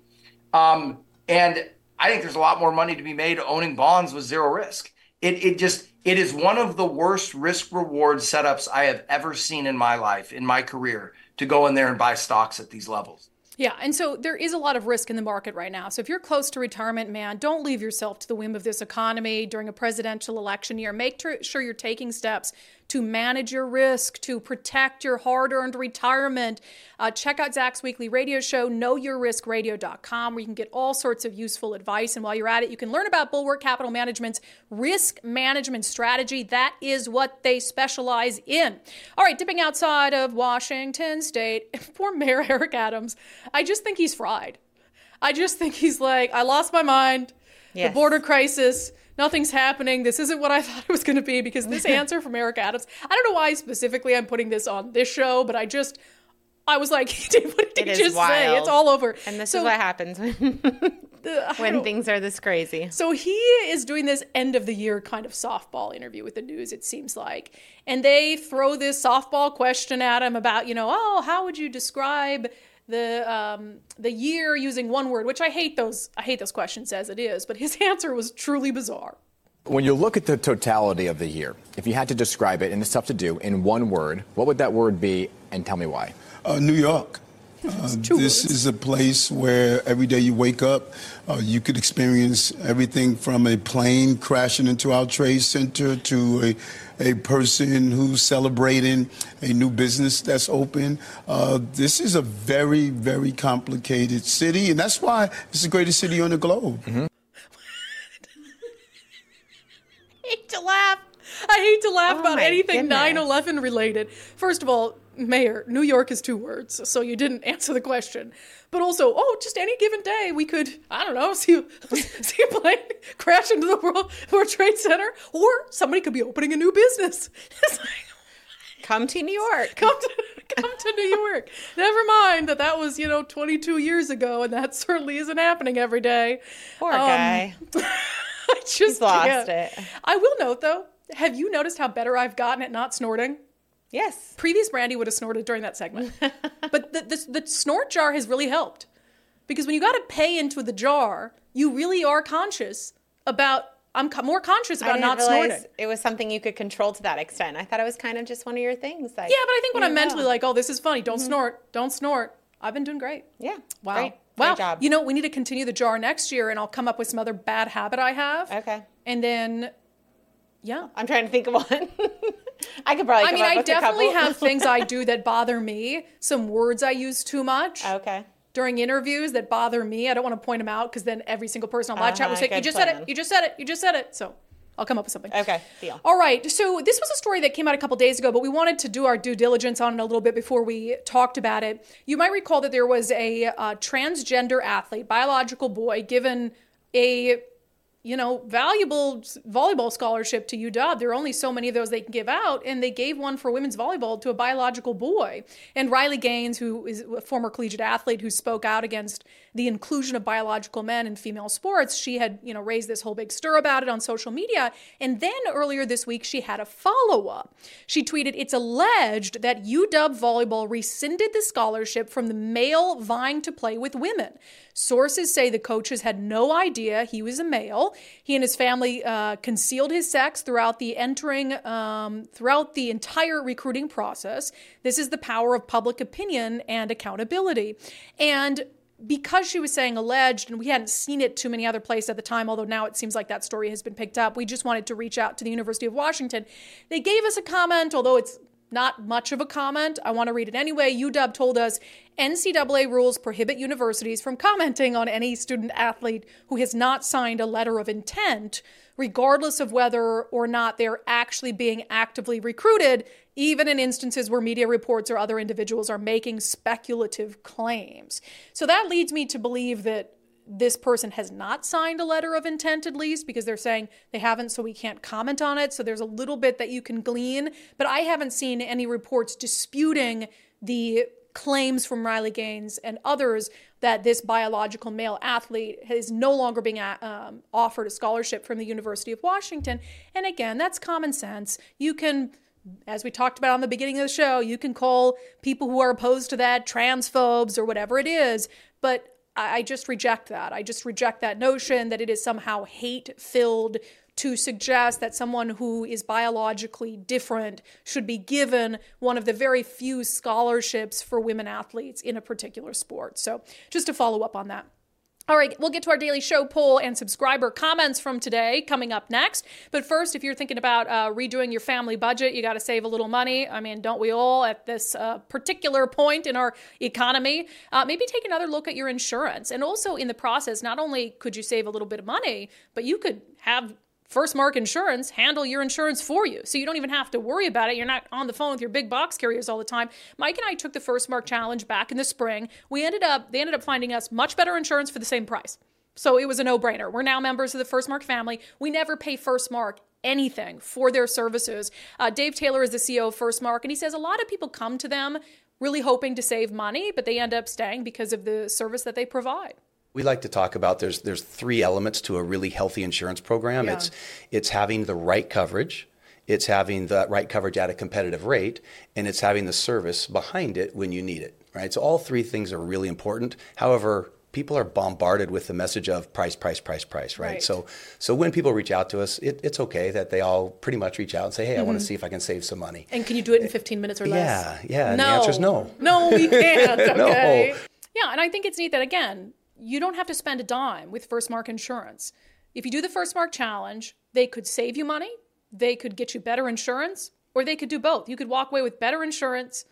And I think there's a lot more money to be made owning bonds with zero risk. It is one of the worst risk reward setups I have ever seen in my life, in my career, to go in there and buy stocks at these levels. Yeah, and so there is a lot of risk in the market right now. So if you're close to retirement, man, don't leave yourself to the whim of this economy during a presidential election year. Make sure you're taking steps to manage your risk, to protect your hard-earned retirement. Check out Zach's weekly radio show, knowyourriskradio.com, where you can get all sorts of useful advice. And while you're at it, you can learn about Bulwark Capital Management's risk management strategy. That is what they specialize in. All right, dipping outside of Washington State, poor Mayor Eric Adams, I just think he's fried. I just think he's like, I lost my mind. Yes. The border crisis. Nothing's happening. This isn't what I thought it was going to be, because this answer from Eric Adams, I don't know why specifically I'm putting this on this show, but I was like, what did he just say? It's all over. And this is what happens when things are this crazy. So he is doing this end of the year kind of softball interview with the news, it seems like. And they throw this softball question at him about, how would you describe the year using one word, which I hate those questions as it is, but his answer was truly bizarre. When you look at the totality of the year, if you had to describe it, and it's tough to do, in one word, what would that word be, and tell me why? New York. This is a place where every day you wake up, you could experience everything from a plane crashing into our trade center to a person who's celebrating a new business that's open. This is a very, very complicated city, and that's why it's the greatest city on the globe. Mm-hmm. I hate to laugh about anything 9/11 related. First of all, Mayor, New York is 2 words, so you didn't answer the question. But also, just any given day, we could, I don't know, see a plane crash into the World Trade Center, or somebody could be opening a new business. Come to New York. Come to New York. Never mind that was, 22 years ago, and that certainly isn't happening every day. Poor guy. I just lost it. I will note, though, have you noticed how better I've gotten at not snorting? Yes. Previous Brandy would have snorted during that segment. But the snort jar has really helped. Because when you got to pay into the jar, you really are conscious about, I'm more conscious about not snorting. It was something you could control to that extent. I thought it was kind of just one of your things. Like, yeah, but I think when I'm mentally like, this is funny, don't snort, I've been doing great. Yeah. Wow. Great job. We need to continue the jar next year, and I'll come up with some other bad habit I have. Okay. And then, yeah. I'm trying to think of one. I could probably come up with a couple. I definitely have things I do that bother me. Some words I use too much. Okay. During interviews that bother me. I don't want to point them out because then every single person on live chat will say, you just said it. So I'll come up with something. Okay, deal. All right. So this was a story that came out a couple days ago, but we wanted to do our due diligence on it a little bit before we talked about it. You might recall that there was a transgender athlete, biological boy, given a valuable volleyball scholarship to UW. There are only so many of those they can give out, and they gave one for women's volleyball to a biological boy. And Riley Gaines, who is a former collegiate athlete who spoke out against the inclusion of biological men in female sports, she had, raised this whole big stir about it on social media. And then earlier this week, she had a follow-up. She tweeted, "It's alleged that UW volleyball rescinded the scholarship from the male vying to play with women. Sources say the coaches had no idea he was a male. He and his family concealed his sex throughout the entire recruiting process. This is the power of public opinion and accountability." And because she was saying alleged, and we hadn't seen it too many other places at the time, although now it seems like that story has been picked up, we just wanted to reach out to the University of Washington. They gave us a comment, although it's not much of a comment. I want to read it anyway. UW told us NCAA rules prohibit universities from commenting on any student athlete who has not signed a letter of intent, regardless of whether or not they're actually being actively recruited, even in instances where media reports or other individuals are making speculative claims. So that leads me to believe that this person has not signed a letter of intent, at least, because they're saying they haven't, so we can't comment on it. So there's a little bit that you can glean, but I haven't seen any reports disputing the claims from Riley Gaines and others that this biological male athlete is no longer being offered a scholarship from the University of Washington. And again, that's common sense. You can, as we talked about on the beginning of the show, you can call people who are opposed to that transphobes or whatever it is, but I just reject that. I just reject that notion that it is somehow hate-filled to suggest that someone who is biologically different should be given one of the very few scholarships for women athletes in a particular sport. So just to follow up on that. All right, we'll get to our daily show poll and subscriber comments from today coming up next. But first, if you're thinking about redoing your family budget, you got to save a little money. I mean, don't we all at this particular point in our economy? Maybe take another look at your insurance. And also in the process, not only could you save a little bit of money, but you could have First Mark Insurance handle your insurance for you. So you don't even have to worry about it. You're not on the phone with your big box carriers all the time. Mike and I took the First Mark Challenge back in the spring. They ended up finding us much better insurance for the same price. So it was a no-brainer. We're now members of the First Mark family. We never pay First Mark anything for their services. Dave Taylor is the CEO of First Mark, and he says a lot of people come to them really hoping to save money, but they end up staying because of the service that they provide. We like to talk about there's three elements to a really healthy insurance program. Yeah. It's having the right coverage, it's having the right coverage at a competitive rate, and it's having the service behind it when you need it, right? So all three things are really important. However, people are bombarded with the message of price, right? So when people reach out to us, it's okay that they all pretty much reach out and say, hey, I want to see if I can save some money. And can you do it in 15 minutes or less? Yeah. And the answer is no. No, we can't. Okay. No. Yeah, and I think it's neat that, again, you don't have to spend a dime with First Mark Insurance. If you do the First Mark Challenge, they could save you money, they could get you better insurance, or they could do both. You could walk away with better insurance,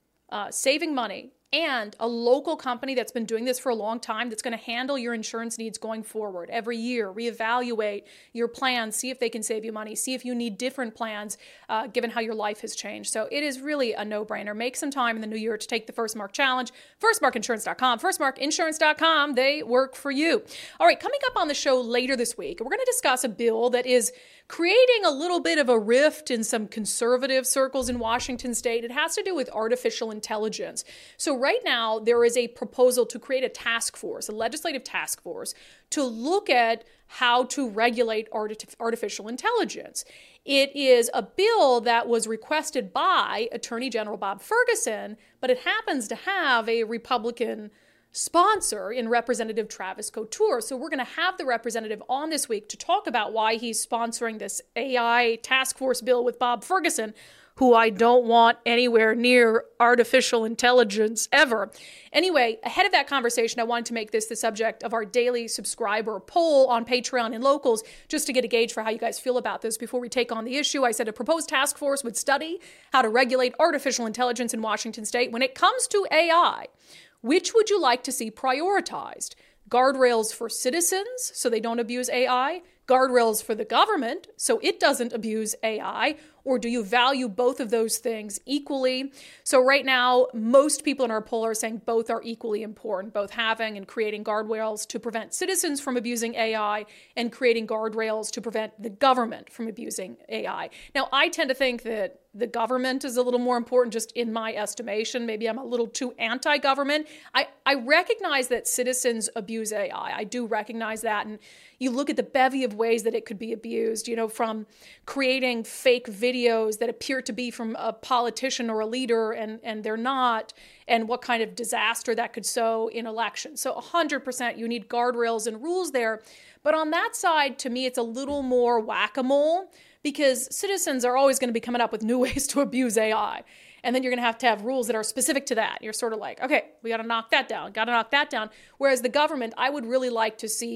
saving money, and a local company that's been doing this for a long time that's going to handle your insurance needs going forward. Every year, reevaluate your plans, see if they can save you money, see if you need different plans given how your life has changed. So it is really a no-brainer. Make some time in the new year to take the First Mark Challenge. FirstMarkInsurance.com, FirstMarkInsurance.com, they work for you. All right, coming up on the show later this week, we're going to discuss a bill that is creating a little bit of a rift in some conservative circles in Washington state. It has to do with artificial intelligence. So right now, there is a proposal to create a task force, a legislative task force, to look at how to regulate artificial intelligence. It is a bill that was requested by Attorney General Bob Ferguson, but it happens to have a Republican sponsor in Representative Travis Couture. So we're going to have the representative on this week to talk about why he's sponsoring this AI task force bill with Bob Ferguson, who I don't want anywhere near artificial intelligence ever. Anyway, ahead of that conversation, I wanted to make this the subject of our daily subscriber poll on Patreon and Locals, just to get a gauge for how you guys feel about this before we take on the issue. I said a proposed task force would study how to regulate artificial intelligence in Washington state. When it comes to AI, which would you like to see prioritized? Guardrails for citizens so they don't abuse AI? Guardrails for the government so it doesn't abuse AI? Or do you value both of those things equally? So right now, most people in our poll are saying both are equally important, both having and creating guardrails to prevent citizens from abusing AI and creating guardrails to prevent the government from abusing AI. Now, I tend to think that the government is a little more important, just in my estimation. Maybe I'm a little too anti-government. I recognize that citizens abuse AI. I do recognize that. And you look at the bevy of ways that it could be abused, from creating fake videos that appear to be from a politician or a leader and they're not, and what kind of disaster that could sow in elections. So 100% you need guardrails and rules there. But on that side, to me, it's a little more whack-a-mole, because citizens are always going to be coming up with new ways to abuse AI. And then you're going to have rules that are specific to that. You're sort of like, okay, we got to knock that down, Whereas the government, I would really like to see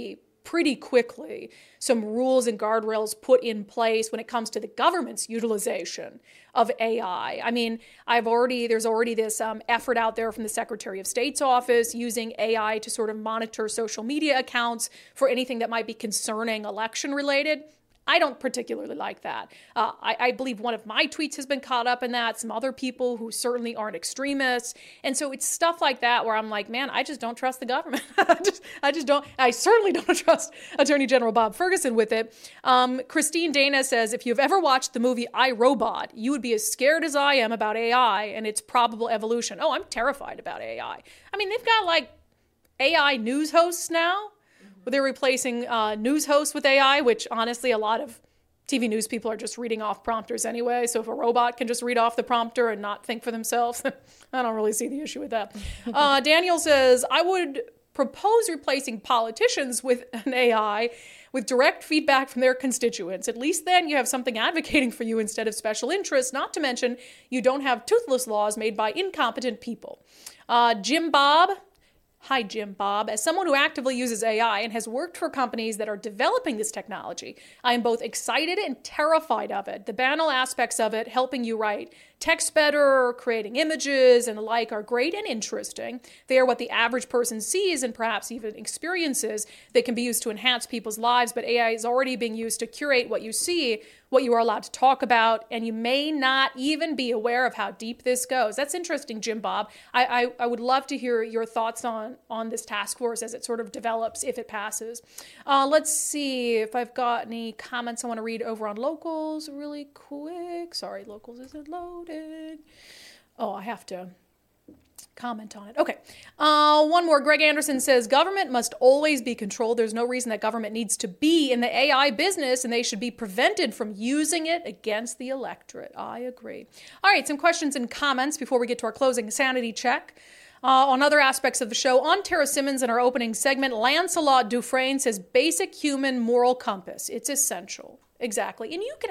pretty quickly some rules and guardrails put in place when it comes to the government's utilization of AI. I mean, there's already this effort out there from the Secretary of State's office using AI to sort of monitor social media accounts for anything that might be concerning election related. I don't particularly like that. I believe one of my tweets has been caught up in that, some other people who certainly aren't extremists. And so it's stuff like that where I'm like, man, I just don't trust the government. I certainly don't trust Attorney General Bob Ferguson with it. Christine Dana says, if you've ever watched the movie I, Robot, you would be as scared as I am about AI and its probable evolution. Oh, I'm terrified about AI. I mean, they've got like AI news hosts now. They're replacing news hosts with AI, which honestly, a lot of TV news people are just reading off prompters anyway. So if a robot can just read off the prompter and not think for themselves, I don't really see the issue with that. Daniel says, I would propose replacing politicians with an AI with direct feedback from their constituents. At least then you have something advocating for you instead of special interests, not to mention you don't have toothless laws made by incompetent people. Jim Bob. Hi, Jim Bob. As someone who actively uses AI and has worked for companies that are developing this technology, I am both excited and terrified of it. The banal aspects of it, helping you write text better, creating images and the like, are great and interesting. They are what the average person sees and perhaps even experiences that can be used to enhance people's lives, but AI is already being used to curate what you see, what you are allowed to talk about, and you may not even be aware of how deep this goes. That's interesting, Jim Bob. I would love to hear your thoughts on this task force as it sort of develops, if it passes. Let's see if I've got any comments I want to read over on Locals really quick. Sorry, Locals isn't loading. Oh, I have to comment on it. Okay. One more. Greg Anderson says, government must always be controlled. There's no reason that government needs to be in the AI business, and they should be prevented from using it against the electorate. I agree. All right, some questions and comments before we get to our closing sanity check. On other aspects of the show, on Tara Simmons in our opening segment, Lancelot Dufresne says, basic human moral compass. It's essential. Exactly. And you're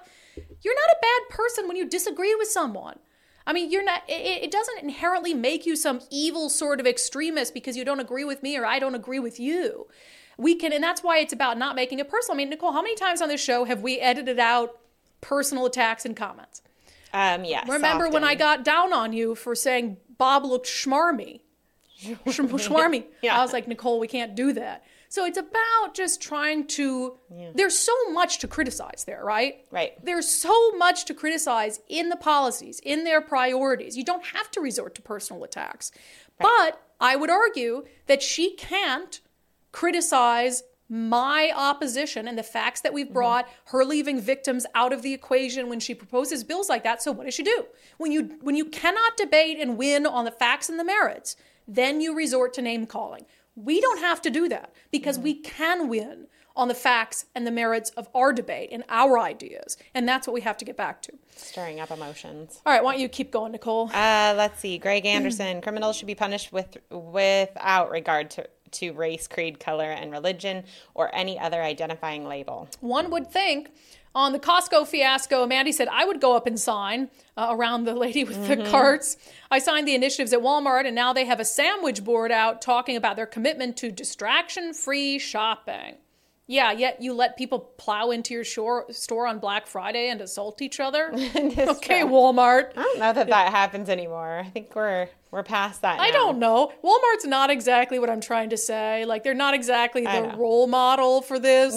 not a bad person when you disagree with someone. I mean, it doesn't inherently make you some evil sort of extremist because you don't agree with me or I don't agree with you. And that's why it's about not making it personal. I mean, Nicole, how many times on this show have we edited out personal attacks and comments? Yes. Remember often. when I got down on you for saying Bob looked schmarmy? Schmarmy. Yeah. I was like, Nicole, we can't do that. So it's about just trying to, there's so much to criticize there, right? Right. There's so much to criticize in the policies, in their priorities. You don't have to resort to personal attacks. Right. But I would argue that she can't criticize my opposition and the facts that we've brought, her leaving victims out of the equation when she proposes bills like that. So what does she do? When you cannot debate and win on the facts and the merits, then you resort to name calling. We don't have to do that because we can win on the facts and the merits of our debate and our ideas. And that's what we have to get back to. Stirring up emotions. All right, why don't you keep going, Nicole? Let's see. Greg Anderson, criminals should be punished without regard to race, creed, color, and religion, or any other identifying label. One would think. On the Costco fiasco, Mandy said, I would go up and sign around the lady with the carts. I signed the initiatives at Walmart, and now they have a sandwich board out talking about their commitment to distraction-free shopping. Yeah, yet you let people plow into your store on Black Friday and assault each other? Okay, Walmart. I don't know that happens anymore. I think we're past that now. I don't know. Walmart's not exactly what I'm trying to say. Like, they're not exactly the role model for this.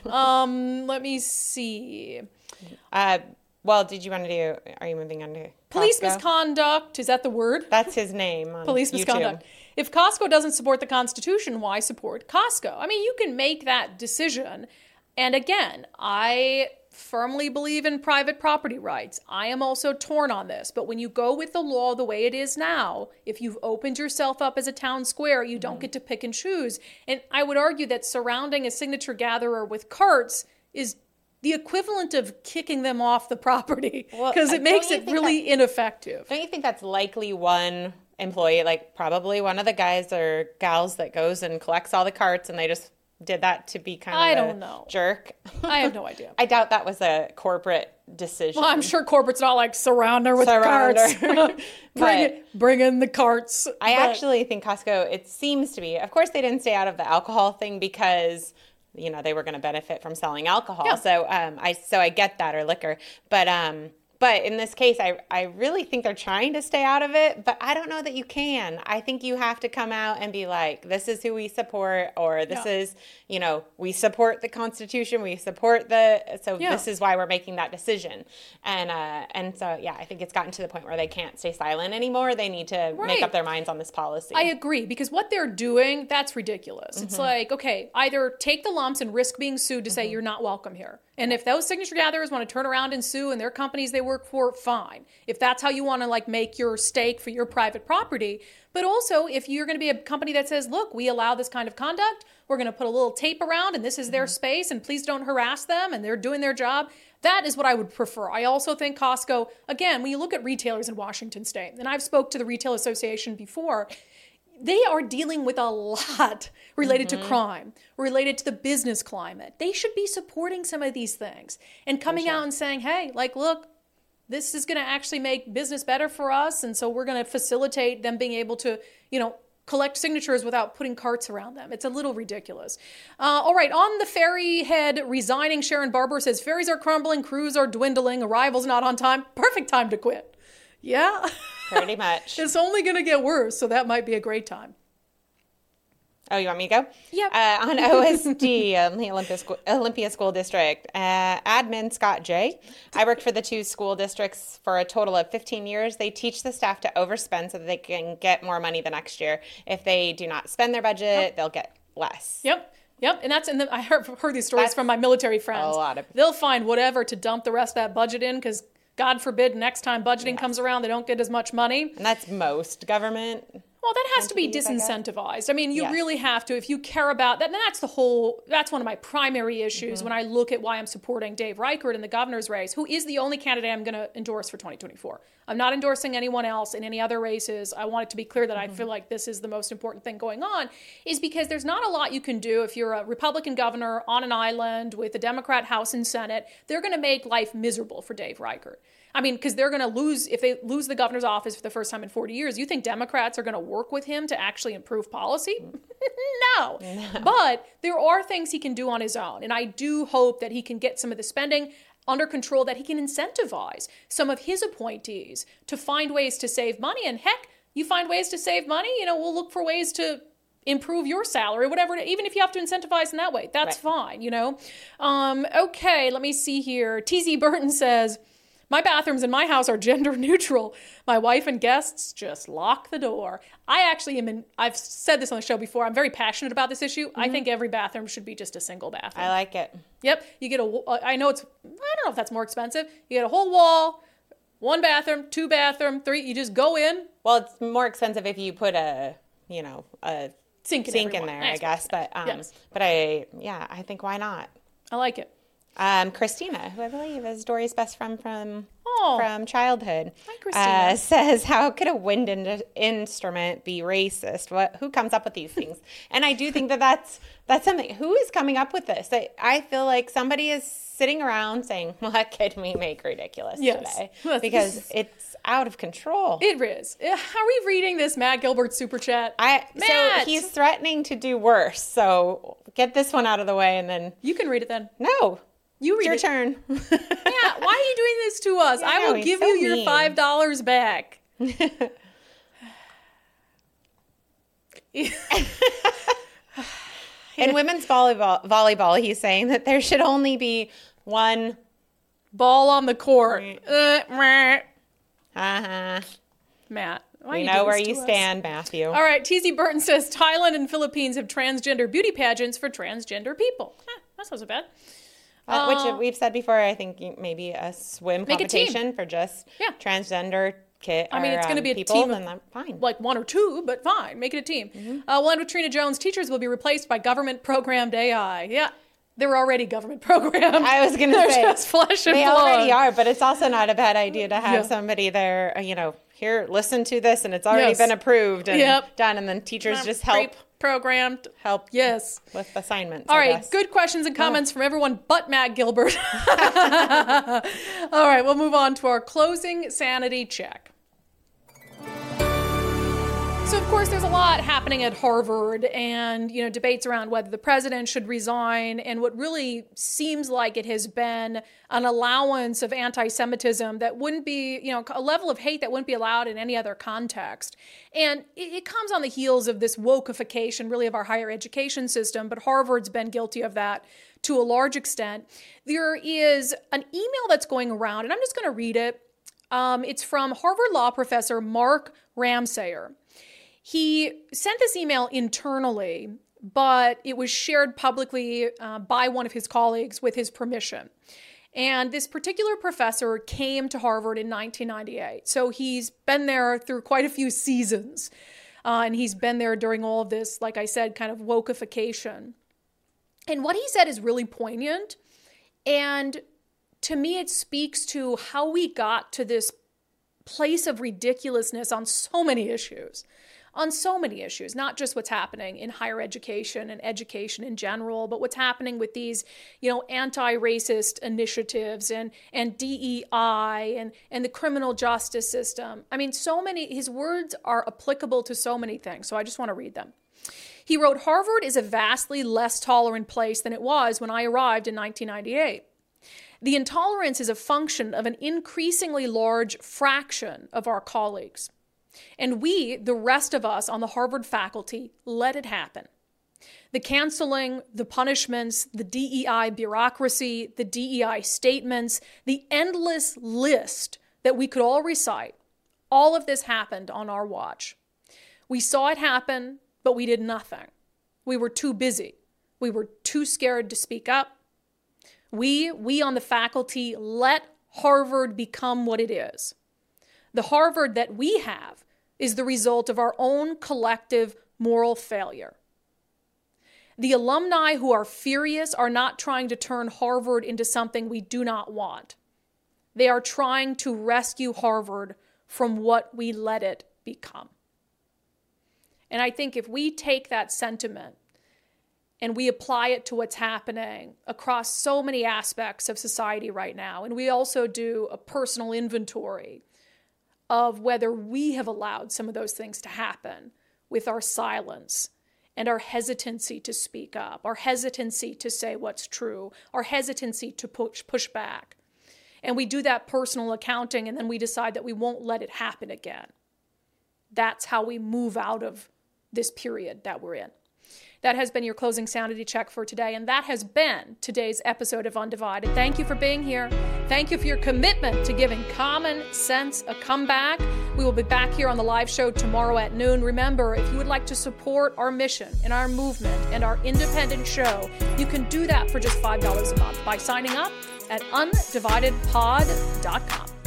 No. Let me see. Well, did you want to do, are you moving on to Police Costco? misconduct. Is that the word? That's his name on Police YouTube. misconduct. If Costco doesn't support the Constitution, why support Costco? I mean, you can make that decision. And again, I firmly believe in private property rights. I am also torn on this. But when you go with the law the way it is now, if you've opened yourself up as a town square, you don't get to pick and choose. And I would argue that surrounding a signature gatherer with carts is the equivalent of kicking them off the property because it makes it really ineffective. Don't you think that's likely one employee, like probably one of the guys or gals that goes and collects all the carts and they just did that to be kind of I don't know. Jerk? I have no idea. I doubt that was a corporate decision. Well, I'm sure corporate's not like surround her with carts. bring in the carts. I actually think Costco, it seems to be, of course they didn't stay out of the alcohol thing because, you know, they were going to benefit from selling alcohol. Yeah. So I get that, or liquor. But in this case, I really think they're trying to stay out of it, but I don't know that you can. I think you have to come out and be like, this is who we support, or this is, you know, we support the Constitution, we support this is why we're making that decision. And so, yeah, I think it's gotten to the point where they can't stay silent anymore. They need to make up their minds on this policy. I agree, because what they're doing, that's ridiculous. Mm-hmm. It's like, okay, either take the lumps and risk being sued to say you're not welcome here. And if those signature gatherers want to turn around and sue and their companies they work for, fine. If that's how you want to like make your stake for your private property. But also, if you're going to be a company that says, look, we allow this kind of conduct, we're going to put a little tape around and this is their space and please don't harass them and they're doing their job. That is what I would prefer. I also think Costco, again, when you look at retailers in Washington State, and I've spoke to the Retail Association before, they are dealing with a lot related to crime, related to the business climate. They should be supporting some of these things and coming out and saying, hey, like, look, this is going to actually make business better for us. And so we're going to facilitate them being able to, you know, collect signatures without putting carts around them. It's a little ridiculous. All right, on the ferry head resigning, Sharon Barber says, ferries are crumbling, crews are dwindling, arrivals not on time. Perfect time to quit. Yeah. Pretty much. It's only going to get worse, so that might be a great time. Oh, you want me to go? Yep. On OSD, the Olympia School District, admin Scott J. I worked for the two school districts for a total of 15 years. They teach the staff to overspend so that they can get more money the next year. If they do not spend their budget, they'll get less. Yep. And I heard these stories from my military friends. They'll find whatever to dump the rest of that budget in because, God forbid, next time budgeting comes around, they don't get as much money. And that's most government. Well, that has to be disincentivized. I mean, you really have to, if you care about that. And that's one of my primary issues when I look at why I'm supporting Dave Reichert in the governor's race, who is the only candidate I'm going to endorse for 2024. I'm not endorsing anyone else in any other races. I want it to be clear that I feel like this is the most important thing going on, is because there's not a lot you can do if you're a Republican governor on an island with a Democrat House and Senate. They're going to make life miserable for Dave Reichert. I mean, because they're going to lose, if they lose the governor's office for the first time in 40 years, you think Democrats are going to work with him to actually improve policy? No. But there are things he can do on his own. And I do hope that he can get some of the spending under control, that he can incentivize some of his appointees to find ways to save money. And heck, you find ways to save money, we'll look for ways to improve your salary, whatever, even if you have to incentivize in that way. That's fine, Okay, let me see here. TZ Burton says, my bathrooms in my house are gender neutral. My wife and guests just lock the door. I actually I've said this on the show before, I'm very passionate about this issue. I think every bathroom should be just a single bathroom. I like it. Yep. You get I don't know if that's more expensive. You get a whole wall, one bathroom, two bathroom, three, you just go in. Well, it's more expensive if you put a sink in there, I guess. But I think why not? I like it. Christina, who I believe is Dory's best friend from childhood, hi, Christina. Says, how could a wind instrument be racist? Who comes up with these things? And I do think that's something. Who is coming up with this? I feel like somebody is sitting around saying, what could we make ridiculous today? Because it's out of control. It is. Are we reading this Matt Gilbert super chat? So he's threatening to do worse. So get this one out of the way and then... You can read it then. No. You read your turn. Yeah, why are you doing this to us? I will give you your $5 back. In women's volleyball, he's saying that there should only be one ball on the court. Matt. We know where you stand, Matthew. All right, TZ Burton says Thailand and Philippines have transgender beauty pageants for transgender people. That wasn't bad. Which we've said before, I think maybe a swim competition for just transgender kids. I mean, it's going to be a people, team then that's fine. Like one or two, but fine. Make it a team. We'll end with Trina Jones. Teachers will be replaced by government-programmed AI. Yeah. They're already government programmed. I was going to say. Just flesh and blood. They already are, but it's also not a bad idea to have somebody there, here, listen to this, and it's already been approved and done, and then teachers just help programmed. Help. Yes. With assignments. All I right. guess. Good questions and comments from everyone but Matt Gilbert. All right. We'll move on to our closing sanity check. So, of course, there's a lot happening at Harvard and, debates around whether the president should resign and what really seems like it has been an allowance of anti-Semitism that wouldn't be, a level of hate that wouldn't be allowed in any other context. And it comes on the heels of this wokeification, really, of our higher education system, but Harvard's been guilty of that to a large extent. There is an email that's going around, and I'm just going to read it. It's from Harvard law professor Mark Ramsayer. He sent this email internally, but it was shared publicly by one of his colleagues with his permission. And this particular professor came to Harvard in 1998. So he's been there through quite a few seasons. And he's been there during all of this, like I said, kind of wokeification. And what he said is really poignant. And to me, it speaks to how we got to this place of ridiculousness on so many issues. Not just what's happening in higher education and education in general, but what's happening with these, anti-racist initiatives and DEI and the criminal justice system. I mean, his words are applicable to so many things. So I just want to read them. He wrote, Harvard is a vastly less tolerant place than it was when I arrived in 1998. The intolerance is a function of an increasingly large fraction of our colleagues. And we, the rest of us on the Harvard faculty, let it happen. The canceling, the punishments, the DEI bureaucracy, the DEI statements, the endless list that we could all recite, all of this happened on our watch. We saw it happen, but we did nothing. We were too busy. We were too scared to speak up. We on the faculty let Harvard become what it is. The Harvard that we have is the result of our own collective moral failure. The alumni who are furious are not trying to turn Harvard into something we do not want. They are trying to rescue Harvard from what we let it become. And I think if we take that sentiment and we apply it to what's happening across so many aspects of society right now, and we also do a personal inventory of whether we have allowed some of those things to happen with our silence and our hesitancy to speak up, our hesitancy to say what's true, our hesitancy to push back. And we do that personal accounting, and then we decide that we won't let it happen again. That's how we move out of this period that we're in. That has been your closing sanity check for today, and that has been today's episode of Undivided. Thank you for being here. Thank you for your commitment to giving common sense a comeback. We will be back here on the live show tomorrow at noon. Remember, if you would like to support our mission and our movement and our independent show, you can do that for just $5 a month by signing up at undividedpod.com.